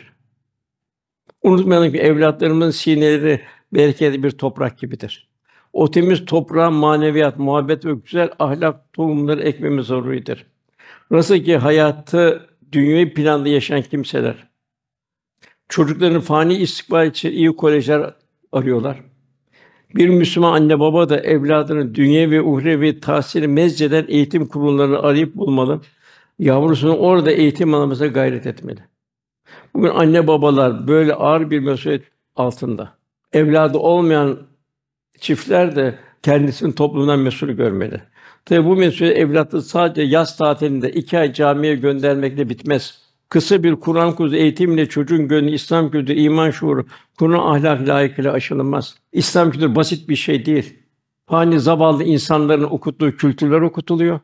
Speaker 1: Unutmayalım ki evlatlarımızın sineleri bereketli bir toprak gibidir. O temiz toprağa maneviyat, muhabbet ve güzel ahlak tohumları ekmemiz zaruridir. Nasıl ki hayatı dünyayı planda yaşayan kimseler çocukların fani istikbal için iyi kolejler arıyorlar. Bir Müslüman anne baba da evladının dünyevi ve uhrevi tahsili mezceden eğitim kurumlarını arayıp bulmalı. Yavrusunun orada eğitim almasına gayret etmeli. Bugün anne babalar böyle ağır bir mesuliyet altında. Evladı olmayan çiftler de kendisini toplumdan mesul görmeli. Tabi bu mesuliyet evlatı sadece yaz tatilinde iki ay camiye göndermekle bitmez. Kısa bir Kur'an kursu eğitimle çocuğun gönlü İslam kültürü, iman şuuru, Kur'an ahlak layıkıyla aşılanmaz. İslam kültürü basit bir şey değil. Fani zavallı insanların okuttuğu kültürler okutuluyor.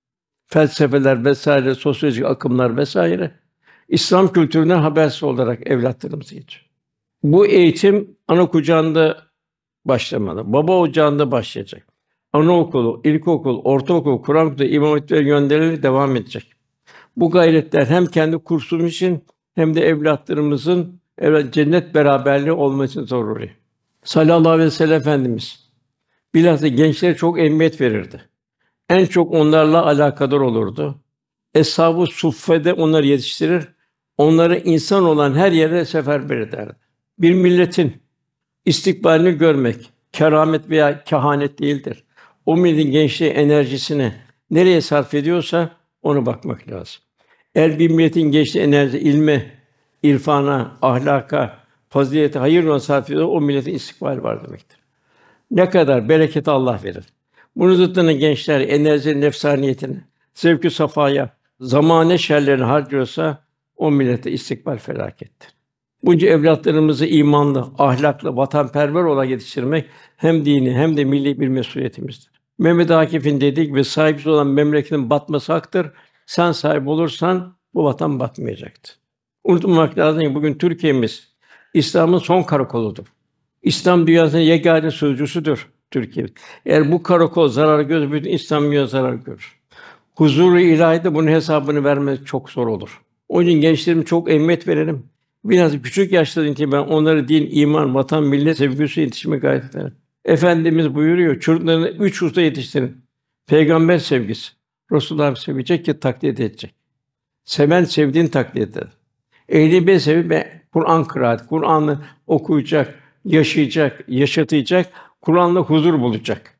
Speaker 1: Felsefeler vesaire, sosyolojik akımlar vesaire. İslam kültüründen habersiz olarak evlatlarımız yetişiyor. Bu eğitim ana kucağında başlamalı. Baba ocağında başlayacak. Anaokulu, ilkokul, ortaokul, Kur'an kursu, imam hatipleri gönderilerek devam edecek. Bu gayretler hem kendi kursumuz için hem de evlatlarımızın evet cennet beraberliği olması için zaruri. Sallallahu aleyhi ve sellem Efendimiz bilhassa gençlere çok ehemmiyet verirdi. En çok onlarla alakadar olurdu. Eshab-ı Suffe'de onları yetiştirir, onları insan olan her yere seferber ederdi. Bir milletin istikbalini görmek keramet veya kehanet değildir. O milletin gençliği enerjisini nereye sarf ediyorsa ona bakmak lazım. Eğer bir milletin gençliği enerjisi ilme, irfana, ahlaka, fazilete, hayır yoluna sarf ediyor, o milletin istikbali var demektir. Ne kadar bereket Allah verir. Bunun zıttına gençler enerji nefsaniyetini, zevk-ü safaya, zamane şerlerini harcıyorsa o millete istikbal felakettir. Bunca evlatlarımızı imanlı, ahlaklı, vatanperver olarak yetiştirmek hem dini hem de milli bir mesuliyetimizdir. Mehmet Akif'in dediği gibi sahipsiz olan memleketin batması haktır. Sen sahip olursan bu vatan batmayacaktır. Unutmamak lazım ki bugün Türkiye'miz İslam'ın son karakoludur. İslam dünyasının yegâne sözcüsüdür Türkiye. Eğer bu karakol zarar görürse bütün İslam dünyası zarar görür. Huzur-u ilahide bunun hesabını vermek çok zor olur. Onun için gençlerime çok ehemmiyet verelim. Biraz küçük yaşlardan itibaren onları din, iman, vatan, millet sevgisi yetiştirmeye gayret edelim. Efendimiz buyuruyor, çocuklarını üç hususta yetiştirin. Peygamber sevgisi. Resulullah sevecek ki taklit edecek. Seven sevdiğini taklit eder. Ehl-i Beyt sevip ve Kur'an kıraat, Kur'an'ı okuyacak, yaşayacak, yaşatacak, Kur'an'la huzur bulacak.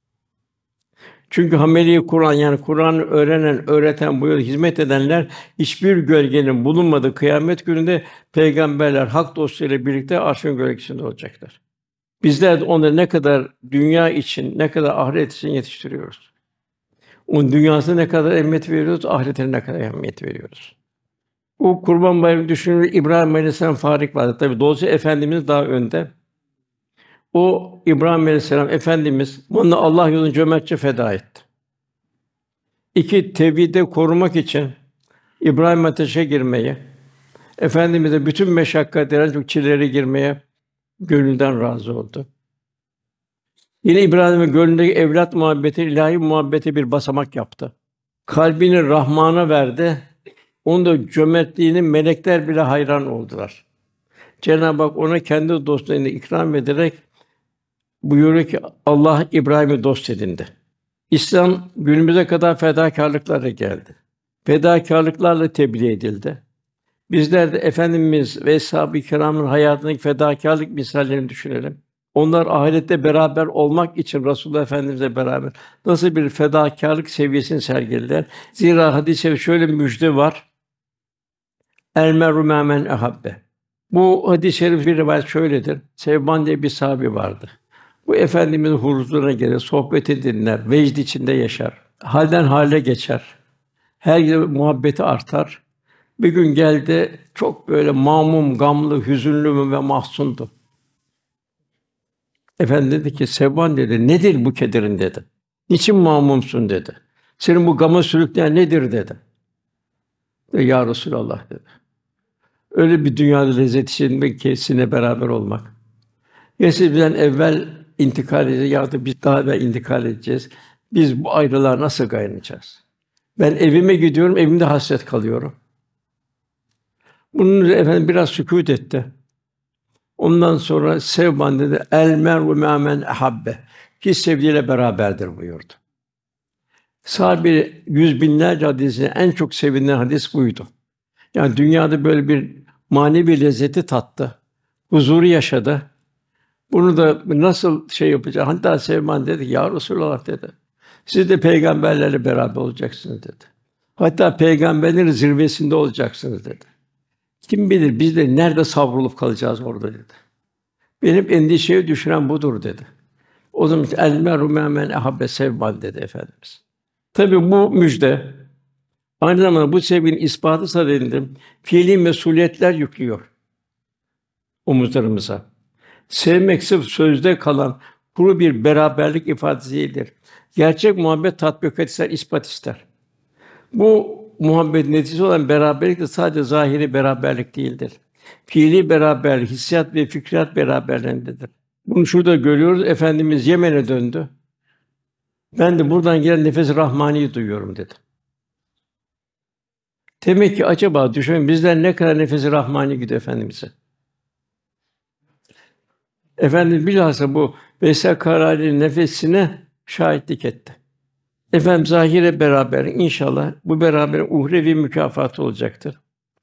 Speaker 1: Çünkü hameli Kur'an yani Kur'an'ı öğrenen, öğreten, bu yolda hizmet edenler hiçbir gölgenin bulunmadığı kıyamet gününde peygamberler, hak dostlarıyla birlikte arşın gölgesinde olacaklar. Bizler de onları ne kadar dünya için, ne kadar ahiret için yetiştiriyoruz. Onun dünyasına ne kadar ehemmiyet veriyoruz, ahiretine ne kadar ehemmiyet veriyoruz. Bu Kurban Bayramı düşünülür. İbrahim Aleyhisselam farik vardı. Tabii dolayısıyla Efendimiz daha önde. O İbrahim Aleyhisselam Efendimiz onu Allah yolunda cömertçe feda etti. İki, tevhidi korumak için İbrahim ateşe girmeyi, Efendimiz de bütün meşakkatleri, çok çilelere girmeye gönülden razı oldu. Yine İbrahim'in gönlündeki evlat muhabbeti, ilahi muhabbeti bir basamak yaptı. Kalbini Rahman'a verdi. Onun da cömertliğine melekler bile hayran oldular. Cenab-ı Hak ona kendi dostlarını ikram ederek buyuruyor ki Allah İbrahim'i dost edindi. İslam günümüze kadar fedakârlıklarla geldi. Fedakârlıklarla tebliğ edildi. Bizler de Efendimiz ve eshâb-ı kirâmın hayatındaki fedakârlık misallerini düşünelim. Onlar ahirette beraber olmak için Resulullah Efendimizle beraber nasıl bir fedakârlık seviyesini sergilediler. Zira hadis-i şerif şöyle bir müjde var. El mer'u mâ men ehabbe. Bu hadis-i şerif bir rivayet şöyledir. Sevban diye bir sahabi vardı. Bu Efendimizin huzuruna gelir, sohbeti dinler, vecd içinde yaşar. Halden hale geçer. Her gün muhabbeti artar. Bir gün geldi, çok böyle mağmum, gamlı, hüzünlü ve mahzundu. Efendi dedi ki, Sevban dedi, nedir bu kederin dedi. Niçin mağmumsun dedi. Senin bu gama sürükleyen nedir dedi. Ve ya Resulallah dedi. Öyle bir dünyada lezzet içinde ki sizinle beraber olmak. Ya siz bizden evvel intikal edeceğiz ya da biz daha evvel intikal edeceğiz. Biz bu ayrılığa nasıl dayanacağız? Ben evime gidiyorum, evimde hasret kalıyorum. Bunun üzerine efendim biraz sükût etti. Ondan sonra Sevban dedi, el mer'u mâ men ehabbe. Ki sevdiğiyle beraberdir buyurdu. Sahabe yüz binlerce hadisinde en çok sevilen hadis buydu. Yani dünyada böyle bir manevi lezzeti tattı, huzuru yaşadı. Bunu da nasıl şey yapacak? Hatta Sevban dedi, ya Resulallah dedi. Siz de peygamberlerle beraber olacaksınız dedi. Hatta peygamberlerin zirvesinde olacaksınız dedi. Kim bilir biz de nerede savrulup kalacağız orada dedi. Benim endişeye düşüren budur dedi. O zaman el mer'u mâ men ehabbe Sevban dedi Efendimiz. Tabii bu müjde aynı zamanda bu sevginin ispatı sadedinde fiili mesuliyetler yüklüyor omuzlarımıza. Sevmek sırf sözde kalan kuru bir beraberlik ifadesi değildir. Gerçek muhabbet tatbikat ister, ispat ister. Bu muhabbet neticesi olan beraberlik de sadece zahiri beraberlik değildir. Fiili beraberlik, hissiyat ve fikriyat beraberlerindedir. Bunu şurada görüyoruz. Efendimiz Yemen'e döndü. Ben de buradan gelen nefes-i rahmaniyi duyuyorum dedi. Demek ki acaba düşünün bizler ne kadar nefes-i rahmani gidiyor Efendimiz'e. Efendimiz bilhassa bu Veysel Karani'nin nefesine şahitlik etti. Efendim zahire beraber inşallah bu beraber uhrevi mükafatı olacaktır.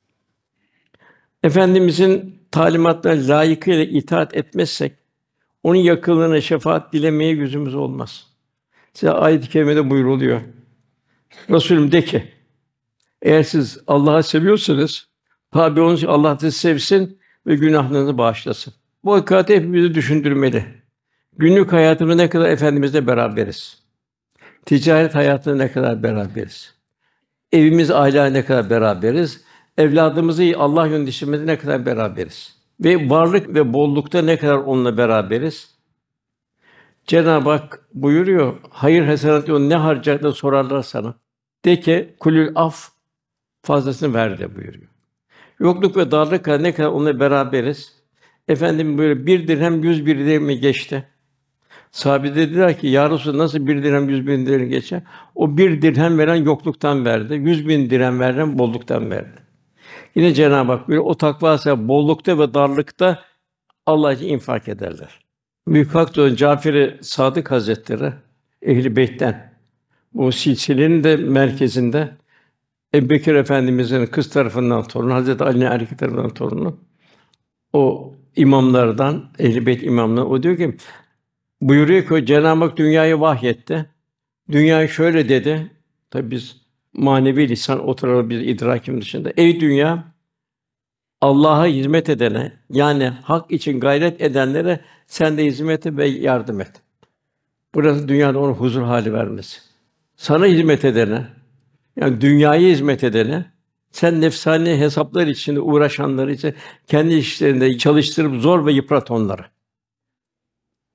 Speaker 1: Efendimizin talimatlarına layıkıyla itaat etmezsek onun yakınlığına şefaat dilemeye yüzümüz olmaz. Size ayet-i kerimede buyruluyor. Resulüm de ki, eğer siz Allah'ı seviyorsanız tabi onun için Allah sizi sevsin ve günahlarınızı bağışlasın. Bu hakikati hepimizi düşündürmeli. Günlük hayatımızda ne kadar Efendimizle beraberiz? Ticaret hayatında ne kadar beraberiz? Evimiz, aile ne kadar beraberiz? Evladımızı Allah yolunda yetiştirmede ne kadar beraberiz? Ve varlık ve bollukta ne kadar onunla beraberiz? Cenab-ı Hak buyuruyor, hayır hasenat yolunda ne harcadığını sorarlar sana. De ki, kulül af fazlasını ver de buyuruyor. Yokluk ve darlık kadar ne kadar onunla beraberiz? Efendim böyle bir dirhem yüz bir dirhemi geçti. Sahabe dediler ki, ya Resulallah nasıl bir dirhem yüz bin dirhem geçer? O bir dirhem veren yokluktan verdi. Yüz bin dirhem veren bolluktan verdi. Yine Cenab-ı Hak buyuruyor, o takva sahibi bollukta ve darlıkta Allah için infak ederler. Büyük Hak Doğan Cafer-i Sadık Hazretleri Ehl-i Beyt'ten bu silsilenin de merkezinde Ebubekir Efendimizin kız tarafından torunu, Hazreti Ali'nin erkek tarafından torunu o imamlardan, Ehl-i Beyt imamları o diyor ki buyuruyor ki Cenab-ı Hak dünyayı vahyetti. Dünyayı şöyle dedi. Tabii biz manevi lisan o tarafa bir idrakim dışında. Ey dünya, Allah'a hizmet edene, yani hak için gayret edenlere sen de hizmet et ve yardım et. Burası dünyada ona huzur hali vermesi. Sana hizmet edene, yani dünyaya hizmet edene, sen nefsani hesaplar içinde uğraşanları için kendi işlerinde çalıştırıp zor ve yıprat onları.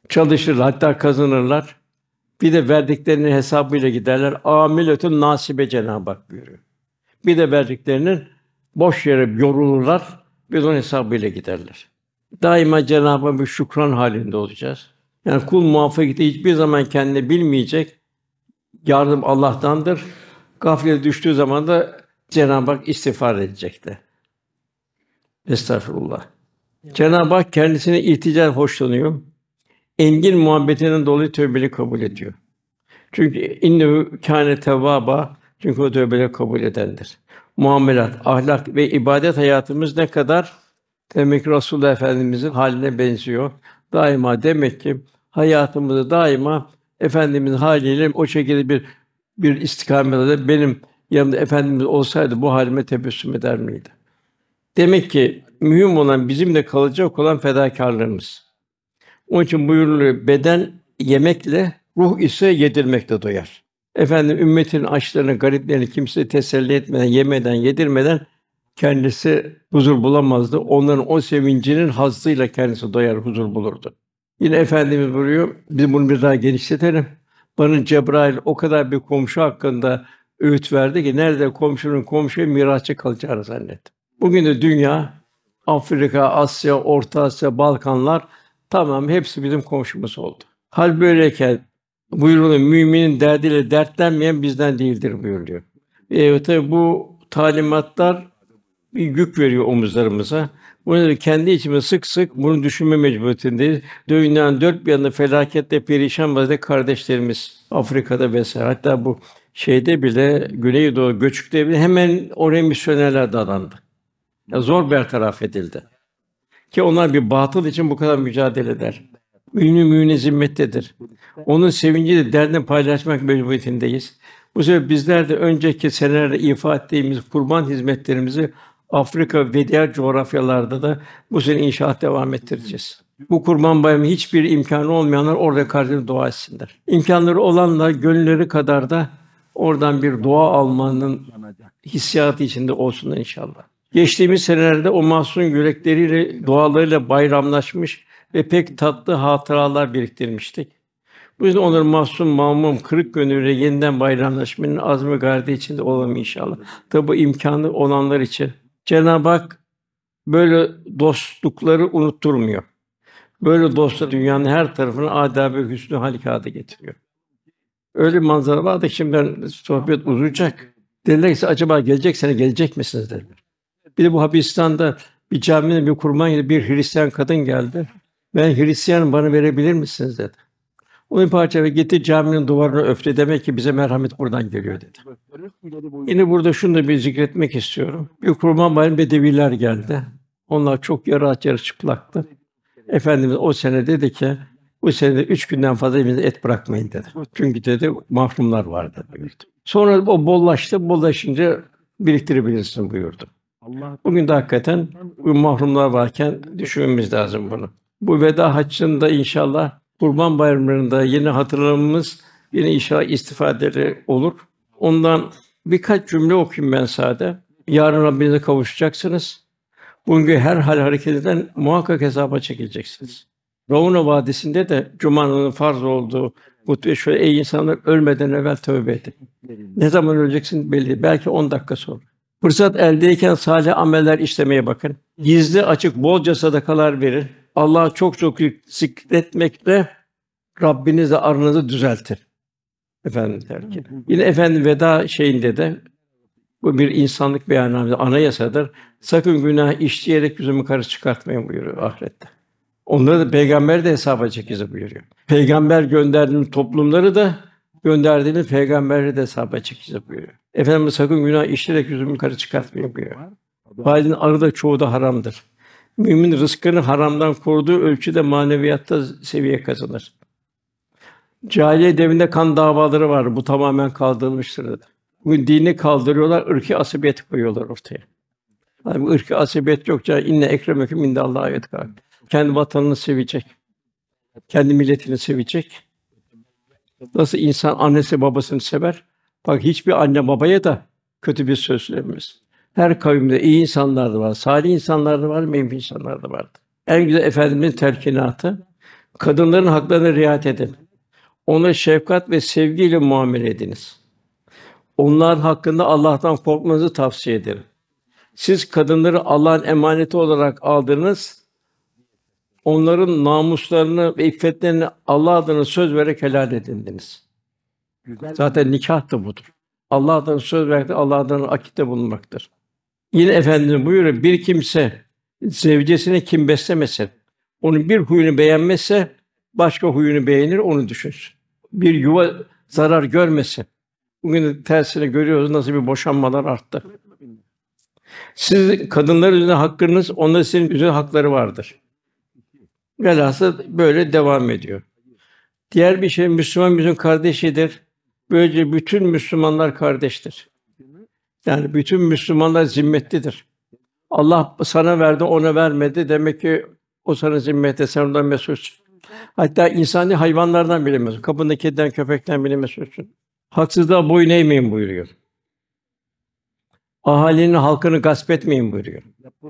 Speaker 1: çalışırlar, hatta kazanırlar. Bir de verdiklerinin hesabıyla giderler. Âmiletun nâsibe Cenab-ı Hak buyuruyor. Bir de verdiklerinin boş yere yorulurlar, bir de onun hesabıyla giderler. Daima Cenab-ı Hakk'a bir şükran halinde olacağız. Yani kul muvaffakiyeti hiçbir zaman kendini bilmeyecek. Yardım Allah'tandır. Gaflete düştüğü zaman da Cenab-ı Hak istiğfar edecekti. Estağfurullah. Cenab-ı Hak kendisine iltica hoşlanıyor. Engin muhabbetinden dolayı tövbeleri kabul ediyor. Çünkü innehu kâne tevvâba, çünkü o tövbeleri kabul edendir. Muamelat, ahlak ve ibadet hayatımız ne kadar demek ki Resulullah Efendimizin haline benziyor. Daima demek ki hayatımızı daima Efendimizin haliyle o şekilde bir bir istikamette benim yanımda Efendimiz olsaydı bu halime tebessüm eder miydi? Demek ki mühim olan bizimle kalacak olan fedakârlığımız. Onun için buyuruluyor, beden yemekle, ruh ise yedirmekle doyar. Efendim ümmetin açlarını, gariplerini kimse teselli etmeden, yemeden, yedirmeden kendisi huzur bulamazdı. Onların o sevincinin hazzıyla kendisi doyar, huzur bulurdu. Yine Efendimiz buyuruyor, biz bunu bir daha genişletelim. Bana Cebrail o kadar bir komşu hakkında öğüt verdi ki nerede komşunun komşuya mirasçı kalacağını zannettim. Bugün de dünya, Afrika, Asya, Orta Asya, Balkanlar tamam hepsi bizim komşumuz oldu. Hal böyleyken buyuruluyor, müminin derdiyle dertlenmeyen bizden değildir buyuruluyor. E, tabii bu talimatlar bir yük veriyor omuzlarımıza. Bunu da kendi içimizde sık sık bunu düşünme mecburiyetindeyiz. Dünyanın dört bir yanında felaketle perişan vaziyette kardeşlerimiz Afrika'da vesaire. Hatta bu şeyde bile Güneydoğu göçükte bile hemen oraya misyonerler dadandı. Ya zor bertaraf edildi. Ki onlar bir batıl için bu kadar mücadele eder. Mü'min mü'mine zimmettedir. Onun sevinciyle derdini paylaşmak mecburiyetindeyiz. Bu sebeple bizler de önceki senelerde ifa ettiğimiz kurban hizmetlerimizi Afrika ve diğer coğrafyalarda da bu sene inşaat devam ettireceğiz. Bu Kurban Bayramı hiçbir imkânı olmayanlar orada karşılıklı dua etsinler. İmkânları olanlar gönülleri kadar da oradan bir dua almanın hissiyatı içinde olsunlar inşallah. Geçtiğimiz senelerde o masum yürekleriyle, dualarıyla bayramlaşmış ve pek tatlı hatıralar biriktirmiştik. Bu yüzden onların masum, mamum, kırık gönülleriyle yeniden bayramlaşmanın azmi gayreti içinde olalım inşallah. Tabi bu imkânı olanlar için Cenab-ı Hak böyle dostlukları unutturmuyor. Böyle dostlar dünyanın her tarafına âdâb-ı hüsnü halikâtı getiriyor. Öyle bir manzara var da şimdi ben sohbet uzayacak. Dediler ki acaba gelecek sene gelecek misiniz dediler. Bir de bu Habeşistan'da bir camide bir kurban yedi, bir Hristiyan kadın geldi. Ben Hristiyanım, bana verebilir misiniz dedi. Onu bir parça ve gitti caminin duvarına öptü. Demek ki bize merhamet buradan geliyor dedi. Yine burada şunu da bir zikretmek istiyorum. Bir kurban bayramı bedeviler geldi. Onlar çok yarı aç yarı çıplaktı. Efendimiz o sene dedi ki bu sene de üç günden fazla evinize et bırakmayın dedi. Çünkü dedi mahrumlar var dedi buyurdu. Sonra o bollaştı. Bollaşınca biriktirebilirsin buyurdu. Bugün de hakikaten bu mahrumlar varken düşünmemiz lazım bunu. Bu veda haccında inşallah Kurban Bayramlarında yine hatırlamamız yine inşallah istifadeleri olur. Ondan birkaç cümle okuyayım ben sade. Yarın Rabbinize kavuşacaksınız. Bugünkü her hal hareketinizden muhakkak hesaba çekileceksiniz. Ravuna Vadisi'nde de Cuma'nın farz olduğu hutbe şöyle: ey insanlar, ölmeden evvel tövbe edin. Ne zaman öleceksin belli değil. Belki on dakika sonra. Fırsat eldeyken salih ameller işlemeye bakın. Gizli açık bolca sadakalar verin. Allah'ı çok çok zikretmekle Rabbinizle aranızı düzeltir. Efendim der ki. Yine efendim veda şeyinde de bu bir insanlık beyannamesi, anayasadır. Sakın günah işleyerek yüzümü karşı çıkartmayın buyuruyor ahirette. Onları da peygamber de hesaba çekeceğiz buyuruyor. Peygamber gönderdiğimiz toplumları da gönderdiğimiz peygamberleri de hesaba çekeceğiz buyuruyor. Efendimiz sakın günah işleyerek yüzümü karşı çıkartmayın buyuruyor. Faizin arı da çoğu da haramdır. Mümin rızkını haramdan koruduğu ölçüde maneviyatta seviye kazanır. Cahiliye devrinde kan davaları var. Bu tamamen kaldırılmıştır dedi. Bugün dini kaldırıyorlar, ırkî asabiyet koyuyorlar ortaya. Yani bu ırkî asabiyet yok. İnne ekremeküm indallâhi etkâküm. Kendi vatanını sevecek, kendi milletini sevecek. Nasıl insan annesi babasını sever? Bak hiçbir anne babaya da kötü bir söz söylemez. Her kavimde iyi insanlar da var, salih insanlar da var, menfi insanlar da vardır. En güzel Efendimiz'in telkinatı, Kadınların haklarına riayet edin. Onlara şefkat ve sevgiyle muamele ediniz. Onların hakkında Allah'tan korkmanızı tavsiye ederim. Siz kadınları Allah'ın emaneti olarak aldınız. Onların namuslarını ve iffetlerini Allah adına söz vererek helal edindiniz. Zaten nikah da budur. Allah adına söz vererek Allah adına akitte bulunmaktır. Yine Efendimiz buyuruyor, bir kimse zevcesini kim beslemesin, onun bir huyunu beğenmezse başka huyunu beğenir, onu düşünsün. Bir yuva zarar görmesin. Bugün tersine görüyoruz nasıl bir boşanmalar arttı. Siz kadınlar üzerine hakkınız, onların sizin üzerine hakları vardır. Velhasıl böyle devam ediyor. Diğer bir şey, Müslüman bizim kardeşidir. Böylece bütün Müslümanlar kardeştir. Yani bütün Müslümanlar zimmetlidir. Allah sana verdi, ona vermedi. Demek ki o sana zimmette, sen ondan mesulsün. Hatta insani hayvanlardan bile mesul. Kapında kediden, köpekten bile mesulsün. Haksızlığa boyun eğmeyin buyuruyor. Ahalinin halkını gasp etmeyin buyuruyor.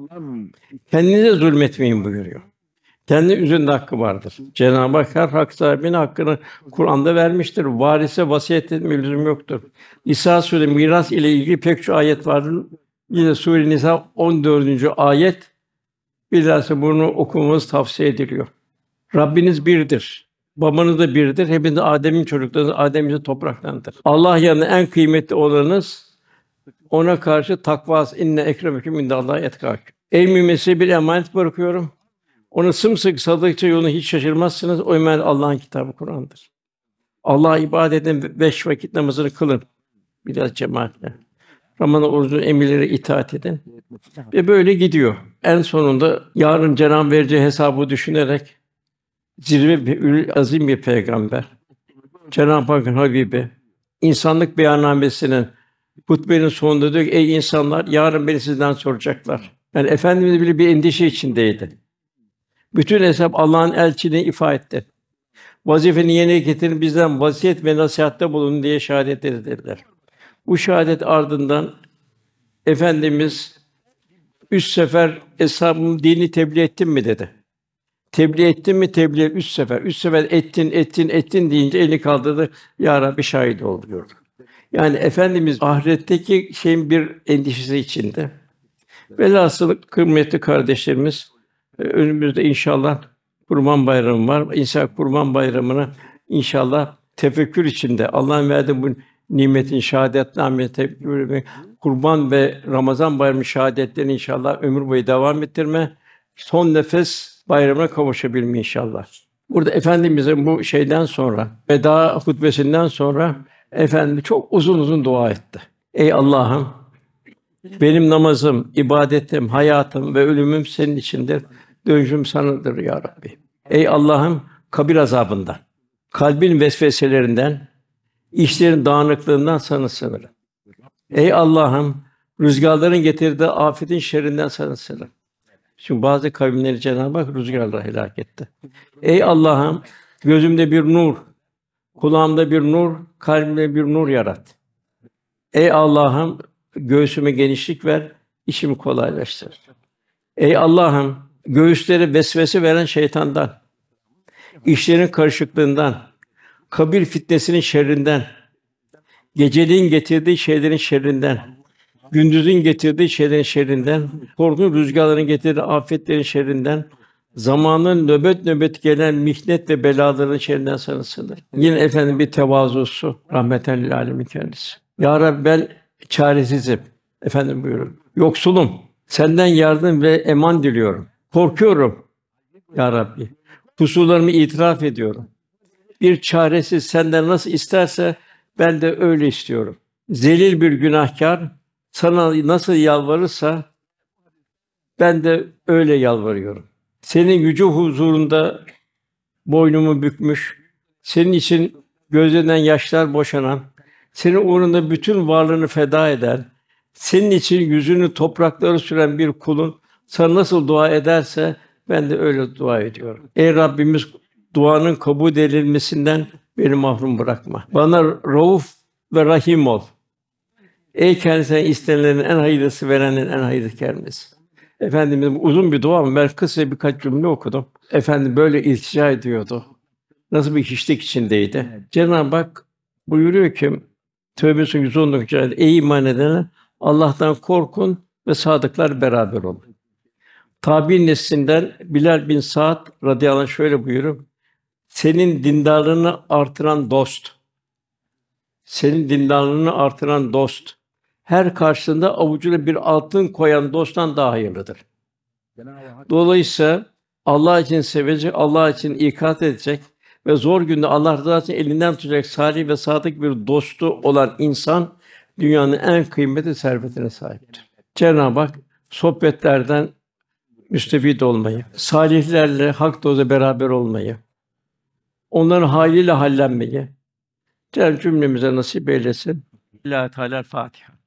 Speaker 1: Kendinize zulmetmeyin buyuruyor. Kendi üzerinde hakkı vardır. Cenab-ı Hak her hak sahibine hakkını Kur'an'da vermiştir. Varise vasiyet etme lüzum yoktur. İsa Sûresi miras ile ilgili pek çok ayet vardır. Yine Sûre-i Nisa on dördüncü ayet. Bilhassa bunu okumamız tavsiye ediliyor. Rabbiniz birdir. Babanız da birdir. Hepiniz Adem'in çocuklarınız, Adem'in topraktandır. Allah yanında en kıymetli olanınız, ona karşı takvası, inne ekremeküm indallahi etkâküm. Ey mümin, size bir emanet bırakıyorum. Onu sımsıkı sadıkça yolunu hiç şaşırmazsınız. O emanet Allah'ın kitabı Kur'an'dır. Allah'a ibadet edin, beş vakit namazını kılın. Biraz cemaatle. Ramazan orucunun emirlere itaat edin. Ve böyle gidiyor. En sonunda yarın Cenab-ı vereceği hesabı düşünerek zirve bir ül azim bir peygamber. Cenab-ı Hakk'ın Habibi, insanlık beyannamesinin hutbenin sonunda diyor ki, ey insanlar, yarın beni sizden soracaklar. Yani Efendimiz bile bir endişe içindeydi. Bütün hesap Allah'ın elçiliğini ifa etti. Vazifeni yerine getirin, bizden vasiyet ve nasihatte bulunun diye şehadet dediler. Bu şehadet ardından Efendimiz üç sefer eshabım dini tebliğ ettim mi dedi. Tebliğ ettin mi? Tebliğ üç sefer. Üç sefer ettin, ettin, ettin deyince elini kaldırdı. Ya Rabbi şahit ol diyordu. Yani Efendimiz ahiretteki şeyin bir endişesi içinde. Velhasıl kıymetli kardeşlerimiz, önümüzde inşallah Kurban Bayramı var. İnşallah Kurban Bayramı'nı inşallah tefekkür içinde Allah'ın verdiği bu nimetin şahadetname tefekkür, Kurban ve Ramazan Bayramı şahadetlerini inşallah ömür boyu devam ettirme, son nefes bayramına kavuşabilme inşallah. Burada Efendimiz'in bu şeyden sonra, veda hutbesinden sonra Efendimiz çok uzun uzun dua etti. Ey Allah'ım, benim namazım, ibadetim, hayatım ve ölümüm senin içindir. Dönüşüm sanadır ya Rabbi. Ey Allah'ım, kabir azabından, kalbin vesveselerinden, işlerin dağınıklığından sana sığınırım. Ey Allah'ım, rüzgarların getirdiği afetin şerrinden sana sığınırım. Çünkü bazı kavimleri Cenab-ı Hak rüzgarla helak etti. Ey Allah'ım, gözümde bir nur, kulağımda bir nur, kalbimde bir nur yarat. Ey Allah'ım, göğsüme genişlik ver, işimi kolaylaştır. Ey Allah'ım, göğüslere vesvese veren şeytandan, işlerin karışıklığından, kabir fitnesinin şerrinden, geceliğin getirdiği şeylerin şerrinden, gündüzün getirdiği şeylerin şerrinden, korkunç rüzgarların getirdiği afetlerin şerrinden, zamanın nöbet nöbet gelen mihnet ve belaların şerrinden sana sığınırım. Yine efendim bir tevazusu, rahmeten lil âlemin kendisi. Ya Rabbi, ben çaresizim. Efendim buyurun. Yoksulum. Senden yardım ve eman diliyorum. Korkuyorum ya Rabbi. Kusurlarımı itiraf ediyorum. Bir çaresiz senden nasıl isterse ben de öyle istiyorum. Zelil bir günahkar sana nasıl yalvarırsa ben de öyle yalvarıyorum. Senin yüce huzurunda boynumu bükmüş, senin için gözlerinden yaşlar boşanan, senin uğrunda bütün varlığını feda eden, senin için yüzünü topraklara süren bir kulun sana nasıl dua ederse ben de öyle dua ediyorum. Ey Rabbimiz, duanın kabul edilmesinden beni mahrum bırakma. Bana Rauf ve Rahim ol. Ey kendisine istenilenin en hayırlısı, verenin en hayırlı kermesi. Efendimiz'in uzun bir dua ama ben kısa birkaç cümle okudum. Efendim böyle iltica ediyordu. Nasıl bir hiçlik içindeydi.
Speaker 2: Evet.
Speaker 1: Cenab-ı Hak buyuruyor ki Tevbe Suresi yüz on dokuzuncu ayet ey iman edenler Allah'tan korkun ve sadıklar beraber olun. Tabi'in neslinden Bilal bin Sa'd radıyallahu anh şöyle buyuruyor. Senin dindarlığını artıran dost, senin dindarlığını artıran dost, her karşısında avucuna bir altın koyan dosttan daha hayırlıdır.
Speaker 2: Cenab-ı Hak
Speaker 1: Dolayısıyla Allah için sevecek, Allah için ikamet edecek ve zor günde Allah rızası için elinden tutacak salih ve sadık bir dostu olan insan dünyanın en kıymetli servetine sahiptir. Cenab-ı Hak sohbetlerden müstefid olmayı, salihlerle hak dozda beraber olmayı, onların hâliyle hallenmeyi Cenab-ı cümlemize nasip eylesin. Lillahi Teala Fatiha.